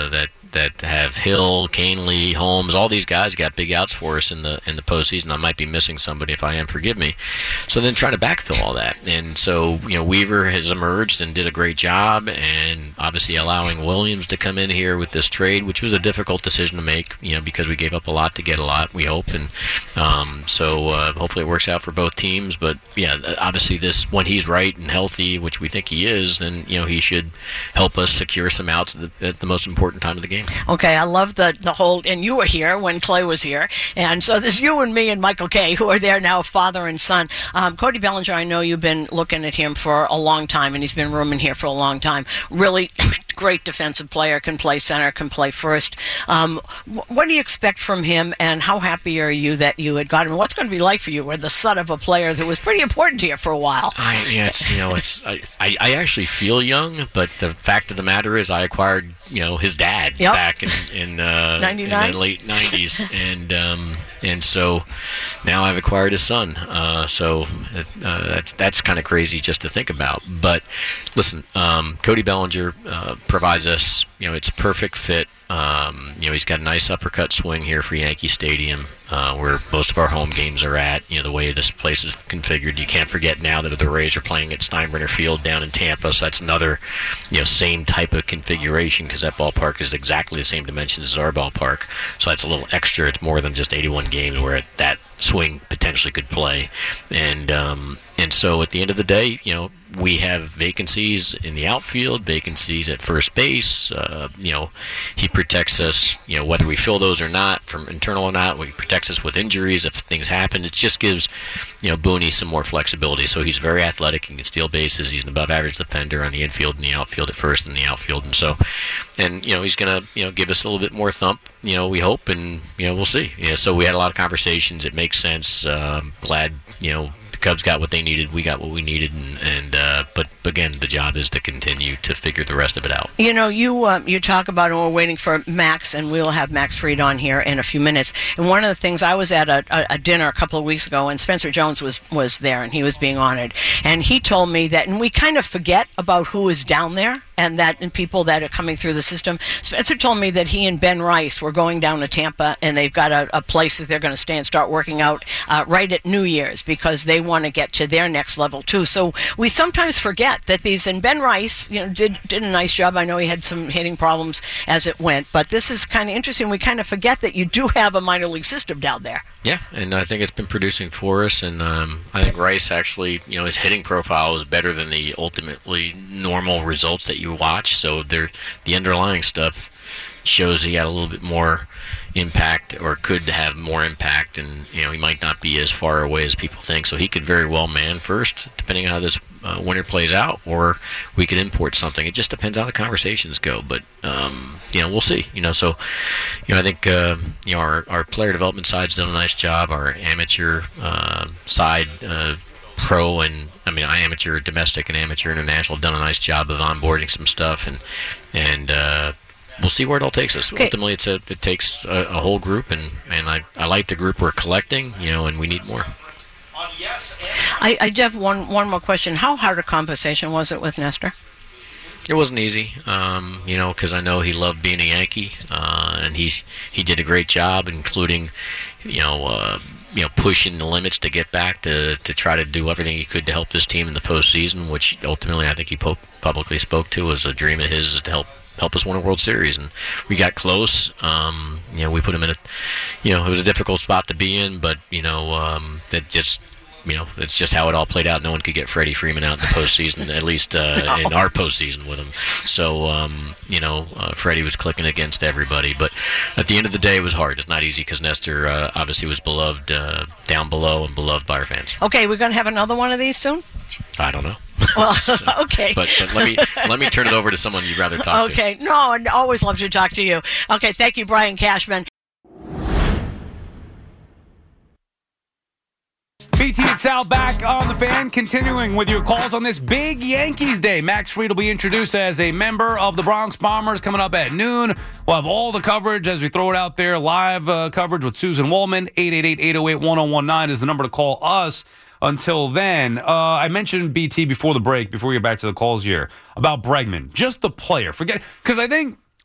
that have Hill, Canely, Holmes, all these guys got big outs for us in the in the postseason. I might be missing somebody. If I am, forgive me. So then trying to backfill all that. And so, you know, Weaver has emerged and did a great job, and obviously allowing Williams to come in here with this trade, which was a difficult decision to make, you know, because we gave up a lot to get a lot, we hope. And um, so uh, hopefully it works out for both teams. But, yeah, obviously this, when he's right and healthy, which we think he is, then, you know, he should help us secure some outs at the, at the most important time of the game. Okay, I love the, the whole, and you were here when Clay was here, and so there's you and me and Michael Kay, who are there now, father and son. Um, Cody Bellinger, I know you've been looking at him for a long time, and he's been rooming here for a long time. Really great defensive player, can play center, can play first. Um, what do you expect from him, and how happy are you that you had got him? What's going to be like for you? We're the son of a player that was pretty important here for a while. I, yeah, it's, you know, it's I, I, I actually feel young, but the fact of the matter is I acquired, you know, his dad yep. back in in, uh, in the late nineties, and um, and so now I've acquired his son. Uh, so uh, that's that's kind of crazy just to think about. But listen, um, Cody Bellinger uh, provides us, you know, it's a perfect fit. Um, you know, he's got a nice uppercut swing here for Yankee Stadium, uh, where most of our home games are at. You know, the way this place is configured. You can't forget now that the Rays are playing at Steinbrenner Field down in Tampa, so that's another, you know, same type of configuration, because that ballpark is exactly the same dimensions as our ballpark. So that's a little extra. It's more than just eighty-one games where that swing potentially could play. And um, and so at the end of the day, you know, we have vacancies in the outfield, vacancies at first base. Uh, you know, he protects us, you know, whether we fill those or not, from internal or not. He protects us with injuries if things happen. It just gives, you know, Booney some more flexibility. So he's very athletic. He can steal bases. He's an above-average defender on the infield and the outfield at first and the outfield. And so, and, you know, he's going to, you know, give us a little bit more thump, you know, we hope, and, you know, we'll see. Yeah, so we had a lot of conversations. It makes sense. Um, glad, you know, Cubs got what they needed. We got what we needed, and, and uh, but again, the job is to continue to figure the rest of it out. You know, you um, you talk about, and we're waiting for Max, and we'll have Max Fried on here in a few minutes. And one of the things, I was at a, a, a dinner a couple of weeks ago, and Spencer Jones was was there, and he was being honored, and he told me that, and we kind of forget about who is down there, and that and people that are coming through the system. Spencer told me that he and Ben Rice were going down to Tampa, and they've got a, a place that they're going to stay and start working out uh, right at New Year's, because they want to get to their next level too. So we sometimes forget that these, and Ben Rice, you know, did did a nice job. I know he had some hitting problems as it went, but this is kind of interesting. We kind of forget that you do have a minor league system down there. Yeah, and I think it's been producing for us, and um, I think Rice actually, you know, his hitting profile is better than the ultimately normal results that you watch. So there, the underlying stuff shows he had a little bit more impact, or could have more impact, and, you know, he might not be as far away as people think. So he could very well man first, depending on how this uh, winter plays out, or we could import something. It just depends how the conversations go. But um, you know, we'll see. You know, so you know, I think uh, you know, our our player development side's done a nice job. Our amateur uh, side. Uh, pro and I mean amateur domestic and amateur international have done a nice job of onboarding some stuff, and and uh we'll see where it all takes us. Okay. Ultimately, it's a, it takes a, a whole group, and, and I, I like the group we're collecting, you know, and we need more. I, I do have one, one more question. How hard a conversation was it with Nestor? It wasn't easy, um, you know, because I know he loved being a Yankee, uh, and he's he did a great job, including, you know, uh, you know, pushing the limits to get back to to try to do everything he could to help this team in the postseason, which ultimately I think he po- publicly spoke to was a dream of his, is to help help us win a World Series, and we got close. Um, you know, we put him in a, you know, it was a difficult spot to be in, but you know, um, that just. You know, it's just how it all played out. No one could get Freddie Freeman out in the postseason, at least uh, no. in our postseason with him. So, um, you know, uh, Freddie was clicking against everybody. But at the end of the day, it was hard. It's not easy because Nestor uh, obviously was beloved uh, down below and beloved by our fans. Okay, we're going to have another one of these soon? I don't know. Well, so, okay. But, but let me let me turn it over to someone you'd rather talk okay. to. Okay, no, I'd always love to talk to you. Okay, thank you, Brian Cashman. B T and Sal back on the Fan, continuing with your calls on this big Yankees day. Max Fried will be introduced as a member of the Bronx Bombers coming up at noon. We'll have all the coverage as we throw it out there, live uh, coverage with Susan Wollman. eight eight eight, eight oh eight, one oh one nine is the number to call us. Until then, uh, I mentioned B T before the break, before we get back to the calls here, about Bregman. Just the player. Forget, because I think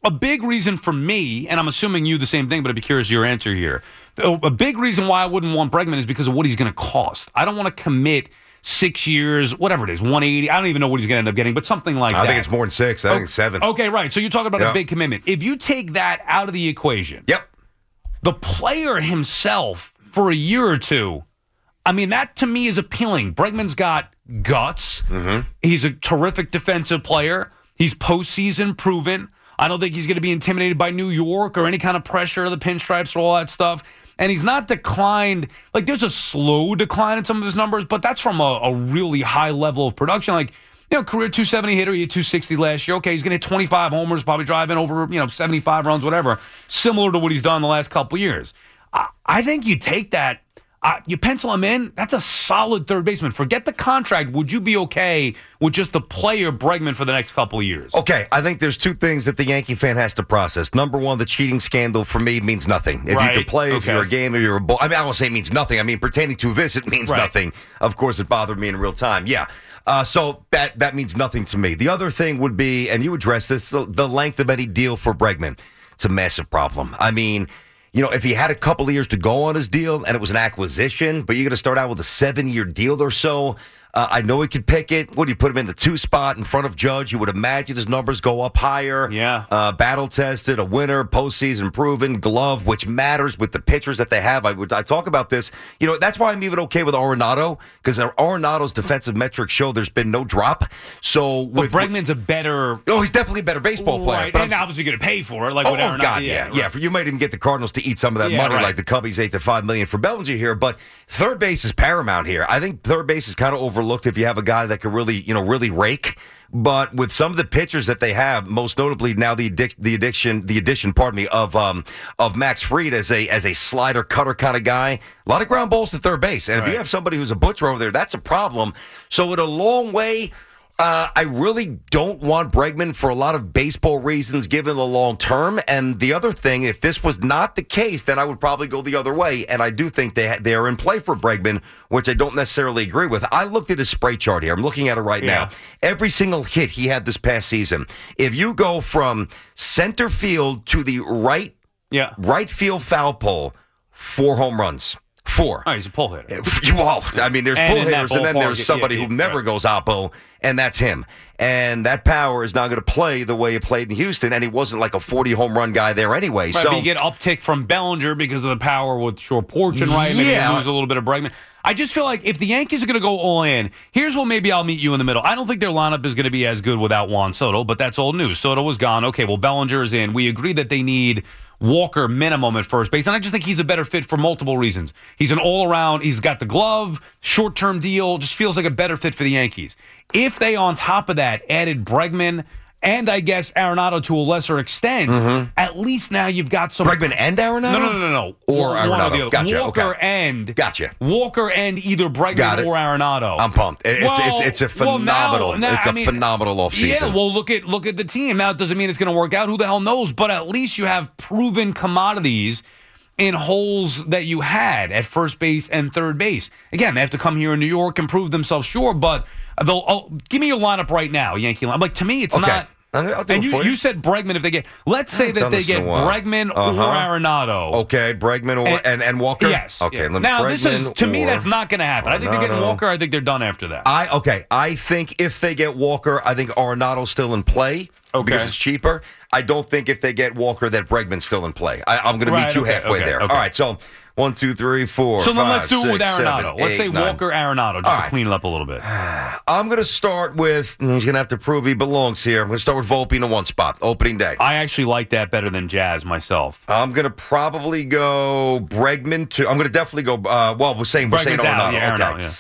a big reason for me, and I'm assuming you the same thing, but I'd be curious your answer here. A big reason why I wouldn't want Bregman is because of what he's going to cost. I don't want to commit six years, whatever it is, one eighty. I don't even know what he's going to end up getting, but something like I that. think it's more than six. I think it's seven. Okay, right. So you're talking about Yep. a big commitment. If you take that out of the equation, yep, the player himself for a year or two, I mean, that to me is appealing. Bregman's got guts. Mm-hmm. He's a terrific defensive player. He's postseason proven. I don't think he's going to be intimidated by New York or any kind of pressure, the pinstripes or all that stuff. And he's not declined. Like, there's a slow decline in some of his numbers, but that's from a, a really high level of production. Like, you know, career two seventy hitter, he had two sixty last year. Okay, he's going to hit twenty-five homers, probably driving over, you know, seventy-five runs, whatever, similar to what he's done the last couple years. I, I think you take that. Uh, you pencil him in, that's a solid third baseman. Forget the contract. Would you be okay with just the player Bregman for the next couple of years? Okay, I think there's two things that the Yankee fan has to process. Number one, the cheating scandal for me means nothing. If Right. you can play, if Okay. you're a game, if you're a ball. I mean, I won't say it means nothing. I mean, pertaining to this, it means Right. nothing. Of course, it bothered me in real time. Yeah. Uh, so that that means nothing to me. The other thing would be, and you addressed this, the, the length of any deal for Bregman. It's a massive problem. I mean, you know, if he had a couple of years to go on his deal and it was an acquisition, but you're going to start out with a seven-year deal or so, uh, I know he could pick it. Would you put him in the two spot in front of Judge? You would imagine his numbers go up higher. Yeah. Uh, battle tested, a winner, postseason proven, glove, which matters with the pitchers that they have. I would I talk about this. You know, that's why I'm even okay with Arenado, because Arenado's defensive metrics show there's been no drop. So with But Bregman's a better. Oh, he's definitely a better baseball player. Right, But and I'm- obviously going to pay for it. Like oh, with oh, Arenado. God, yeah, yeah. right. For, you might even get the Cardinals to eat some of that Yeah, money, right. like the Cubbies ate the five million for Bellinger here. But third base is paramount here. I think third base is kind of overlooked if you have a guy that can really, you know, really rake. But with some of the pitchers that they have, most notably now the addic- the addiction, the addition, pardon me, of um of Max Fried as a as a slider cutter kind of guy, a lot of ground balls to third base. And if Right. you have somebody who's a butcher over there, that's a problem. So in a long way. Uh, I really don't want Bregman for a lot of baseball reasons, given the long term. And the other thing, if this was not the case, then I would probably go the other way. And I do think they ha- they are in play for Bregman, which I don't necessarily agree with. I looked at his spray chart here. I'm looking at it right Yeah. now. Every single hit he had this past season. If you go from center field to the right, Yeah. right field foul pole, four home runs. Four. Oh, he's a pull hitter. Well, I mean, there's And pull in that hitters, and then ballpark, there's yeah, somebody yeah, who never right. goes oppo, and that's him. And that power is not going to play the way it played in Houston, and he wasn't like a forty home run guy there anyway. Right, so but you get uptick from Bellinger because of the power with short porch and right. Maybe Yeah. you lose a little bit of Bregman. I just feel like if the Yankees are going to go all in, here's what maybe I'll meet you in the middle. I don't think their lineup is going to be as good without Juan Soto, but that's old news. Soto was gone. Okay, well, Bellinger is in. We agree that they need Walker minimum at first base, and I just think he's a better fit for multiple reasons. He's an all-around, he's got the glove, short-term deal, just feels like a better fit for the Yankees. If they, on top of that, added Bregman and I guess Arenado to a lesser extent, Mhm. at least now you've got some... Bregman and Arenado? No, no, no, no, no. Or One Arenado. the other. Gotcha, Walker okay. and... Gotcha. Walker and either Got Bregman it. or Arenado. I'm pumped. It- It's Well, it's it's a well, now- phenomenal. now, it's a I mean, phenomenal offseason. Yeah, well, look at look at the team. Now, it doesn't mean it's going to work out. Who the hell knows? But at least you have proven commodities in holes that you had at first base and third base. Again, they have to come here in New York and prove themselves, sure, but they'll oh, give me your lineup right now, Yankee lineup. Like, to me, it's Okay. not... I'll- I'll do and it you, for you. you said Bregman if they get... Let's say I've that done they this get in a while. Bregman Uh-huh. or Arenado. Okay, Bregman or and, and, Walker? Yes. Okay, yeah. let me Now, this is... Bregman To me, or that's not going to happen. I think they're getting Arenado. Walker. I think they're done after that. I okay. I think if they get Walker, I think Arenado's still in play Okay. because it's cheaper. I don't think if they get Walker that Bregman's still in play. I, I'm going to Right, meet you okay, halfway okay, there. okay. All right, so one, two, three, four. So then five, let's do it with six, Arenado. seven, let's eight, say nine. Walker Arenado, just All to right. clean it up a little bit. I'm going to start with. He's going to have to prove he belongs here. I'm going to start with Volpe in the one spot, opening day. I actually like that better than Jazz myself. I'm going to probably go Bregman to. I'm going to definitely go. Uh, well, we're saying we're saying Bregman's out, Arenado. yeah, okay. Arenado, yeah.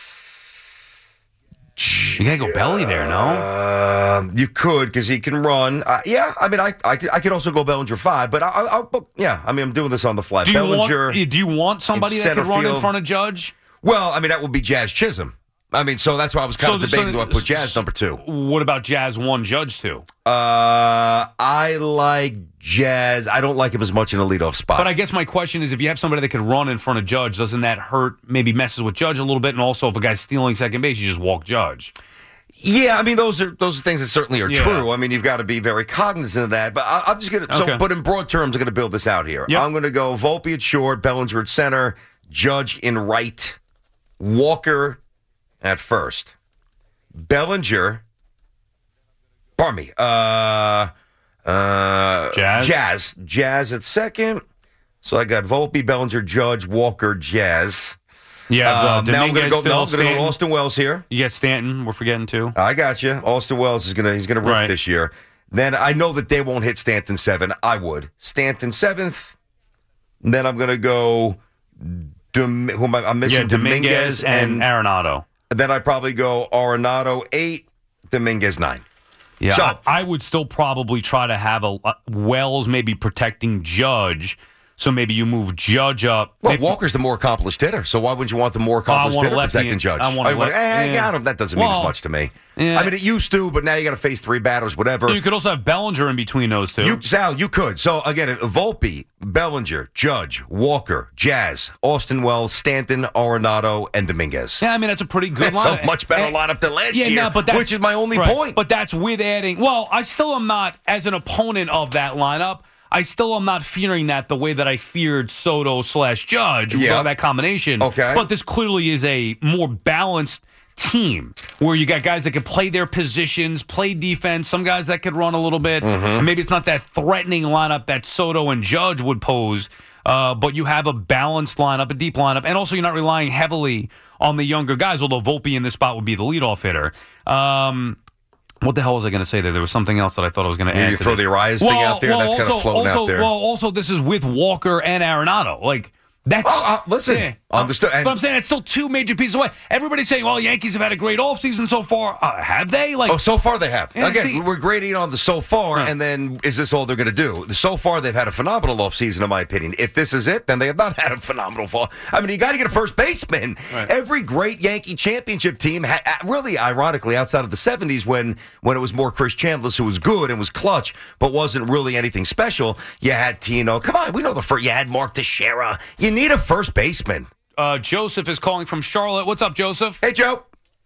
You gotta go Belly there, no? Uh, you could because he can run. Uh, yeah, I mean, I I could, I could also go Bellinger five, but I, I, I'll yeah. I mean, I'm doing this on the fly. Do you, Bellinger. want, do you want somebody in that could center run in field. front of Judge? Well, I mean, that would be Jazz Chisholm. I mean, so that's why I was kind So of the- debating so- do I put Jazz number two. What about Jazz one, Judge two? Uh, I like Jazz. I don't like him as much in a leadoff spot. But I guess my question is, if you have somebody that could run in front of Judge, doesn't that hurt? Maybe messes with Judge a little bit, and also if a guy's stealing second base, you just walk Judge. Yeah, I mean those are those are things that certainly are Yeah. true. I mean you've got to be very cognizant of that. But I, I'm just gonna. So, Okay. but in broad terms, I'm gonna build this out here. Yep. I'm gonna go Volpe at short, Bellinger at center, Judge in right, Walker at first, Bellinger. Pardon me. Uh, uh, Jazz? Jazz. Jazz at second. So I got Volpe, Bellinger, Judge, Walker, Jazz. Yeah, uh, Um, now I'm going to Dominguez go. still, No, I'm going to go to Stanton. Austin Wells here. You got Stanton. We're forgetting too. I got you. Austin Wells is going to he's going to rip Right. this year. Then I know that they won't hit Stanton seven. I would Stanton seventh. Then I'm going to go. Dom- who am I? I'm missing Yeah, Dominguez Dominguez and Arenado. Then I probably go Arenado eight, Dominguez nine. Yeah, So- I, I would still probably try to have a, a Wells maybe protecting Judge. So maybe you move Judge up. Well, Maybe- Walker's the more accomplished hitter, so why wouldn't you want the more accomplished want a hitter lefty protecting in- Judge? I want a Oh, you want- left- eh, I yeah. got him. That doesn't mean as Well, much to me. yeah. I mean, it used to, but now you got to face three batters, whatever. You could also have Bellinger in between those two. You, Sal, you could. So, again, Volpe, Bellinger, Judge, Walker, Jazz, Austin Wells, Stanton, Arenado, and Dominguez. Yeah, I mean, that's a pretty good That's lineup. a much better And- lineup than last yeah, year, no, but that's- which is my only right. point. But that's with adding. Well, I still am not, as an opponent of that lineup, I still am not fearing that the way that I feared Soto slash Judge Yeah. with that combination. Okay. But this clearly is a more balanced team where you got guys that can play their positions, play defense, some guys that could run a little bit. Mm-hmm. And maybe it's not that threatening lineup that Soto and Judge would pose, uh, but you have a balanced lineup, a deep lineup, and also you're not relying heavily on the younger guys, although Volpe in this spot would be the leadoff hitter. Um, what the hell was I going to say there? There was something else that I thought I was going to You add. you to throw this. the Arias thing out there, that's kind of floating also, out there. Well, also this is with Walker and Arenado. Like that's Oh, uh, listen, yeah. understood. And- But I'm saying it's still two major pieces away. Everybody's saying, "Well, Yankees have had a great offseason so far." Uh, have they? Like, Oh, so far they have. Yeah, Again, see- we're grading on the so far, Right. and then is this all they're going to do? So far, they've had a phenomenal offseason, in my opinion. If this is it, then they have not had a phenomenal fall. I mean, you got to get a first baseman. Right. Every great Yankee championship team, ha- really, ironically, outside of the seventies, when when it was more Chris Chandless, who was good and was clutch, but wasn't really anything special, you had Tino. Come on, we know the first. You had Mark Teixeira. You need a first baseman. uh, Joseph is calling from Charlotte. What's up, Joseph? Hey, Joe.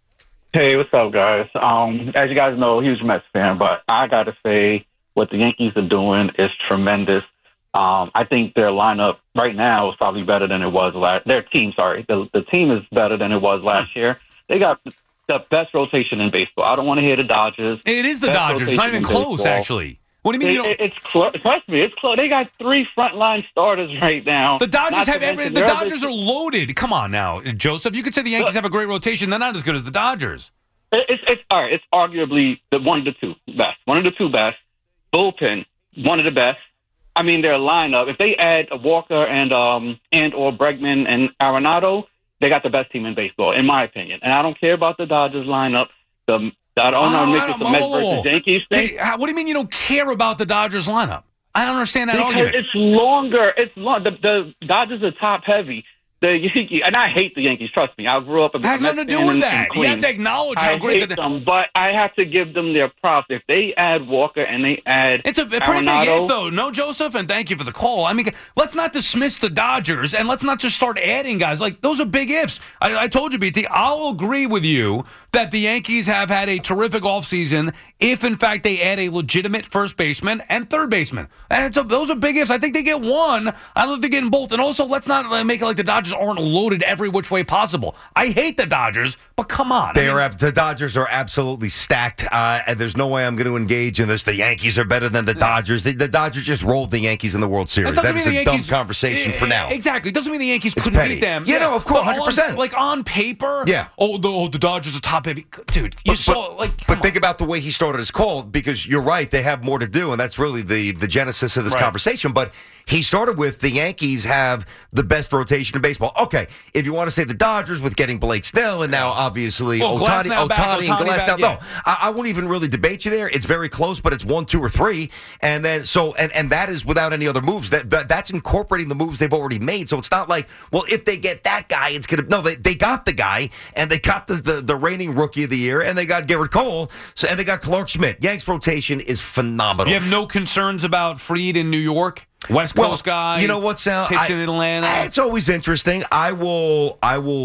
Hey, what's up, guys? Um, as you guys know, huge Mets fan, but I got to say what the Yankees are doing is tremendous. Um, I think their lineup right now is probably better than it was last. Their team, sorry, the the team is better than it was last year. They got the best rotation in baseball. I don't want to hear the Dodgers. It is the Best Dodgers. It's not rotation even in close, baseball. actually. What do you mean? It, you don't? it- it's close. Trust me, it's close. They got three frontline starters right now. The Dodgers Not to have every. mention The their Dodgers other- are loaded. Come on now, Joseph. You could say the Yankees have a great rotation. They're not as good as the Dodgers. It- It's it's all right. It's arguably the one of the two best. One of the two best. Bullpen, one of the best. I mean, their lineup. If they add a Walker and um and or Bregman and Arenado, they got the best team in baseball, in my opinion. And I don't care about the Dodgers lineup. The I don't know Oh, if I it's the don't- Mets whoa, whoa, whoa. versus Yankees thing. Hey, how- what do you mean you don't care about the Dodgers lineup? I don't understand that Because argument. it's longer. It's long. The, the Dodgers are top heavy. The Yankees, and I hate the Yankees. Trust me, I grew up a Has Mets nothing to do fan with in- that. in You have Queens. to acknowledge how I great hate the- them, but I have to give them their props. If they add Walker and they add It's a, a pretty Arenado, big if, though. No, Joseph, and thank you for the call. I mean, let's not dismiss the Dodgers, and let's not just start adding guys. Like, those are big ifs. I, I told you, B T, I'll agree with you that the Yankees have had a terrific offseason if, in fact, they add a legitimate first baseman and third baseman. And it's a, those are big ifs. I think they get one. I don't think they're getting both. And also, let's not uh, make it like the Dodgers aren't loaded every which way possible. I hate the Dodgers, but come on. They I mean, are ab- the Dodgers are absolutely stacked, uh, and there's no way I'm going to engage in this. The Yankees are better than the Dodgers. The, the Dodgers just rolled the Yankees in the World Series. That doesn't That is mean a the dumb Yankees- conversation for now. Exactly. It doesn't mean the Yankees It's couldn't petty. beat them. Yeah, no, of course, But one hundred percent. on- Like on paper, Yeah. Oh, the oh, the Dodgers are top heavy, dude. You saw like. But think about the way he started his call, because you're right, they have more to do, and that's really the, the genesis of this Right. conversation. But he started with the Yankees have the best rotation in baseball. Okay, if you want to say the Dodgers with getting Blake Snell and now obviously Well, Ohtani, Glasnow back, Ohtani and Ohtani Glasnow. back, No, yeah. I, I won't even really debate you there. It's very close, but it's one, two, or three, and then so and, and that is without any other moves. That, that that's incorporating the moves they've already made. So it's not like, well, if they get that guy, it's gonna no. They, they got the guy, and they got the, the the reigning rookie of the year, and they got Garrett Cole, so and they got Clark Schmidt. Yanks rotation is phenomenal. You have no concerns about Fried in New York, West Well, Coast guy. you know what, Sal? Pitched I- in Atlanta. It's always interesting. I will. I will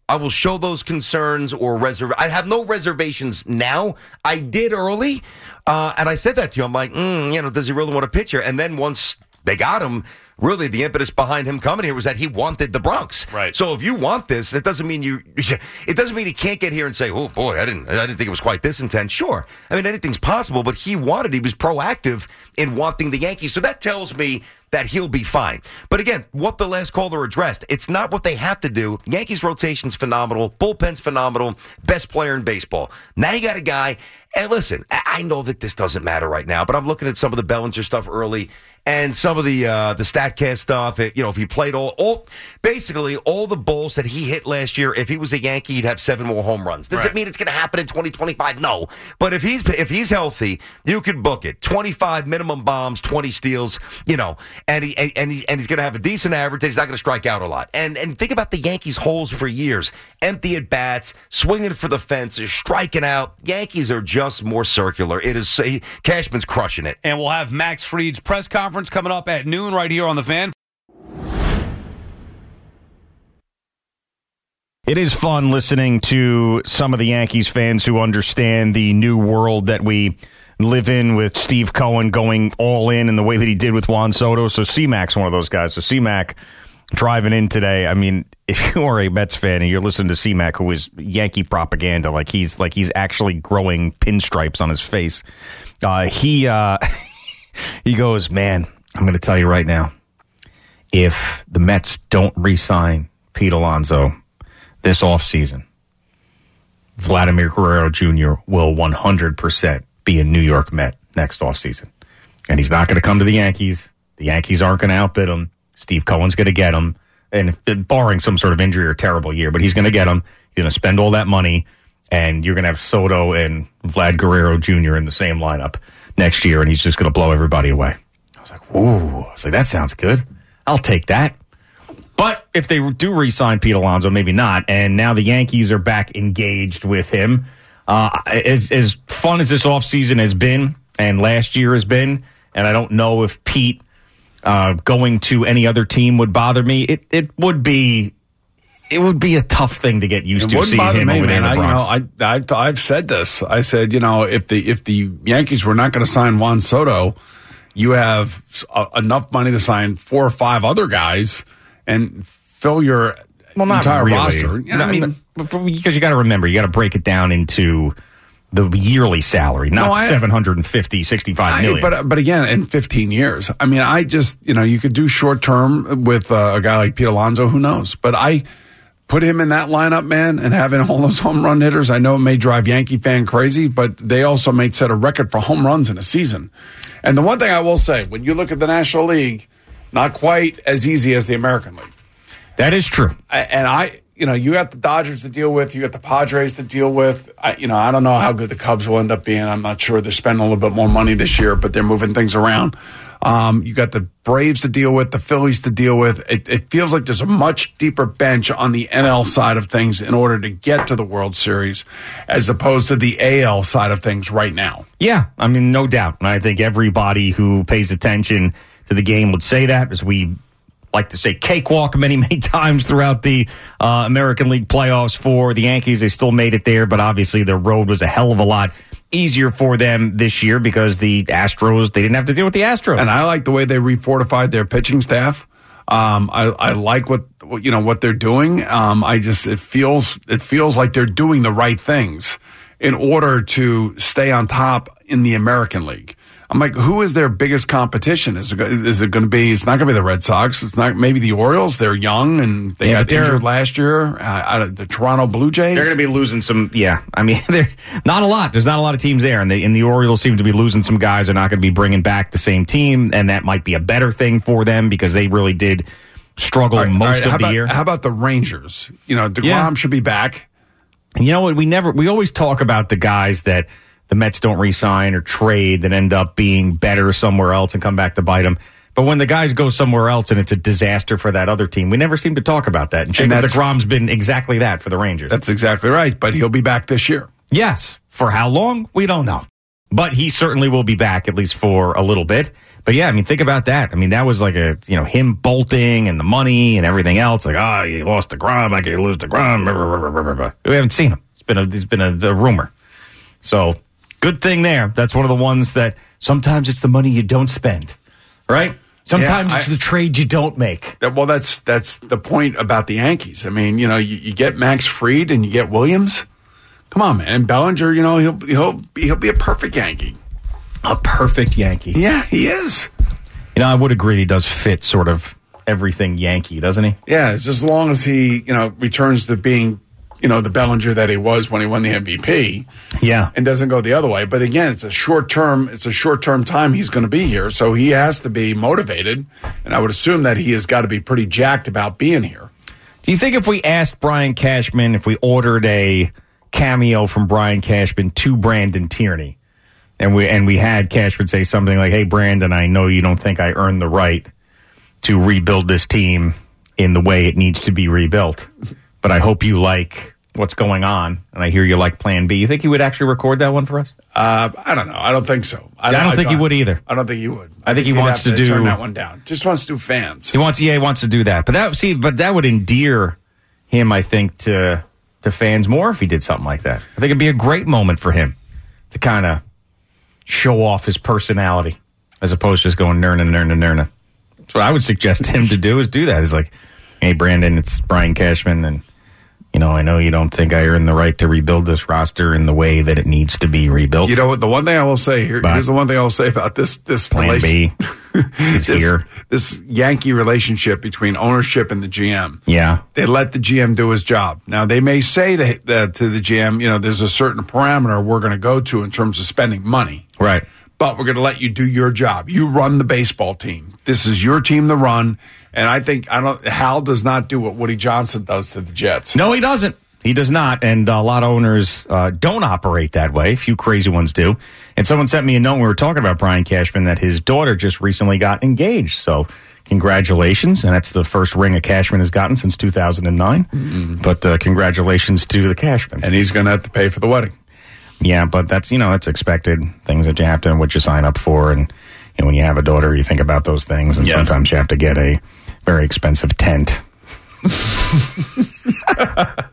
I will show those concerns or reserve. I have no reservations now. I did early, uh, and I said that to you. I'm like, mm, you know, does he really want to pitch here? And then once they got him, really the impetus behind him coming here was that he wanted the Bronx. Right. So if you want this, it doesn't mean you. It doesn't mean he can't get here and say, "Oh boy, I didn't, I didn't think it was quite this intense." Sure, I mean anything's possible, but he wanted. He was proactive in wanting the Yankees, so that tells me that he'll be fine. But again, what the last caller addressed, it's not what they have to do. Yankees rotation's phenomenal, bullpen's phenomenal, best player in baseball. Now you got a guy, and listen, I know that this doesn't matter right now, but I'm looking at some of the Bellinger stuff early and some of the uh, the StatCast stuff. It, you know, if he played all, all, basically all the balls that he hit last year, if he was a Yankee, he'd have seven more home runs. Does Right. it mean it's going to happen in twenty twenty-five? No. But if he's if he's healthy, you could book it. twenty-five minimum bombs, twenty steals, you know, and he and, and, he, and he's going to have a decent average. He's not going to strike out a lot. And and think about the Yankees' holes for years. Empty at bats, swinging for the fences, striking out. Yankees are just more circular. It is he, Cashman's crushing it. And we'll have Max Fried's press conference coming up at noon right here on The Fan. It is fun listening to some of the Yankees fans who understand the new world that we live in with Steve Cohen going all in in the way that he did with Juan Soto. So C-Mac's one of those guys. So C-Mac driving in today. I mean, if you are a Mets fan and you're listening to C-Mac, who is Yankee propaganda, like he's like he's actually growing pinstripes on his face. Uh, he uh, he goes, man, I'm going to tell you right now, if the Mets don't re-sign Pete Alonso this offseason, Vladimir Guerrero Junior will one hundred percent be a New York Met next offseason. And he's not going to come to the Yankees. The Yankees aren't going to outbid him. Steve Cohen's going to get him. And if, barring some sort of injury or terrible year, but he's going to get him. He's going to spend all that money, and you're going to have Soto and Vlad Guerrero Junior in the same lineup next year, and he's just going to blow everybody away. I was like, ooh. I was like, that sounds good. I'll take that. But if they do re-sign Pete Alonso, maybe not. And now the Yankees are back engaged with him. Uh, as, as fun as this offseason has been and last year has been, and I don't know if Pete uh, going to any other team would bother me, it, it would be it would be a tough thing to get used It to wouldn't seeing bother him me, over there in man. the I, you Bronx. know, I, I've, I've said this. I said, you know, if the if the Yankees were not going to sign Juan Soto, you have uh, enough money to sign four or five other guys and fill your well, not entire really. roster. Yeah, No, I mean, because you got to remember, you got to break it down into the yearly salary, not No, I- seven hundred fifty, sixty-five I- million. but but again, in fifteen years, I mean, I just you know you could do short term with uh, a guy like Pete Alonso. Who knows? But I put him in that lineup, man, and having all those home run hitters. I know it may drive Yankee fan crazy, but they also may set a record for home runs in a season. And the one thing I will say, when you look at the National League, not quite as easy as the American League. That is true. And I, you know, you got the Dodgers to deal with, you got the Padres to deal with. I, you know, I don't know how good the Cubs will end up being. I'm not sure. They're spending a little bit more money this year, but they're moving things around. Um, you got the Braves to deal with, the Phillies to deal with. It, it feels like there's a much deeper bench on the N L side of things in order to get to the World Series, as opposed to the A L side of things right now. Yeah, I mean, no doubt. And I think everybody who pays attention to the game would say that, as we like to say cakewalk many, many times throughout the uh, American League playoffs for the Yankees. They still made it there, but obviously their road was a hell of a lot easier for them this year because the Astros, they didn't have to deal with the Astros. And I like the way they refortified their pitching staff. Um, I, I like what, what you know what they're doing. Um, I just it feels it feels like they're doing the right things in order to stay on top in the American League. I'm like, who is their biggest competition? Is it, is it going to be? It's not going to be the Red Sox. It's not maybe the Orioles. They're young and they Yeah, got but they're- injured last year. Uh, the Toronto Blue Jays. They're going to be losing some, yeah. I mean, they're not a lot. There's not a lot of teams there, and the, and the Orioles seem to be losing some guys. They're not going to be bringing back the same team, and that might be a better thing for them because they really did struggle All right, most all right, of how the about, year. How about the Rangers? You know, DeGrom Yeah. should be back. And you know what? We never, we always talk about the guys that the Mets don't re-sign or trade that end up being better somewhere else and come back to bite them. But when the guys go somewhere else and it's a disaster for that other team, we never seem to talk about that. And Jacob that's- DeGrom's been exactly that for the Rangers. That's exactly right. But he'll be back this year. Yes. For how long? We don't know. But he certainly will be back, at least for a little bit. But yeah, I mean, think about that. I mean, that was like a, you know, him bolting and the money and everything else. Like, oh, you lost to Grom, like you lose to Grom. We haven't seen him. It's been a, it's been a, a rumor. So good thing there. That's one of the ones that sometimes it's the money you don't spend, right? Sometimes Yeah, it's I- the trade you don't make. That- Well, that's that's the point about the Yankees. I mean, you know, you, you get Max Fried and you get Williams. Come on, man. And Bellinger, you know, he'll he'll be, he'll be a perfect Yankee. A perfect Yankee. Yeah, he is. You know, I would agree he does fit sort of everything Yankee, doesn't he? Yeah, it's just as long as he, you know, returns to being, you know, the Bellinger that he was when he won the M V P. Yeah. And doesn't go the other way. But again, it's a short term, it's a short term time he's going to be here. So he has to be motivated. And I would assume that he has got to be pretty jacked about being here. Do you think if we asked Brian Cashman, if we ordered a cameo from Brian Cashman to Brandon Tierney, and we and we had Cashman say something like, "Hey, Brandon, I know you don't think I earned the right to rebuild this team in the way it needs to be rebuilt, but I hope you like what's going on, and I hear you like Plan B." You think he would actually record that one for us? Uh, I don't know. I don't think so. I don't think he would either. I don't think he would. I think he he'd wants have to do- turn that one down. Just wants to do fans. He wants, yeah, he wants to do that. But that, see, but that would endear him, I think, to to fans more if he did something like that. I think it'd be a great moment for him to kind of show off his personality as opposed to just going nurna, nurna, nurna. That's what I would suggest him to do is do that. Is like, hey, Brandon, it's Brian Cashman, and you know, I know you don't think I earned the right to rebuild this roster in the way that it needs to be rebuilt. You know what? The one thing I will say here, But- here's the one thing I will say about this this Plan B is this, here. this Yankee relationship between ownership and the G M. Yeah. They let the G M do his job. Now they may say to the, to the G M, you know, there's a certain parameter we're going to go to in terms of spending money. Right. But we're going to let you do your job. You run the baseball team. This is your team to run. And I think I don't. Hal does not do what Woody Johnson does to the Jets. No, he doesn't. He does not, and a lot of owners uh, don't operate that way. A few crazy ones do. And someone sent me a note when we were talking about Brian Cashman that his daughter just recently got engaged. So congratulations, and that's the first ring a Cashman has gotten since two thousand nine. Mm-hmm. But uh, congratulations to the Cashmans. And he's going to have to pay for the wedding. Yeah, but that's, you know, that's expected. Things that you have to, what you sign up for. And you know, when you have a daughter, you think about those things. And Yes. sometimes you have to get a very expensive tent.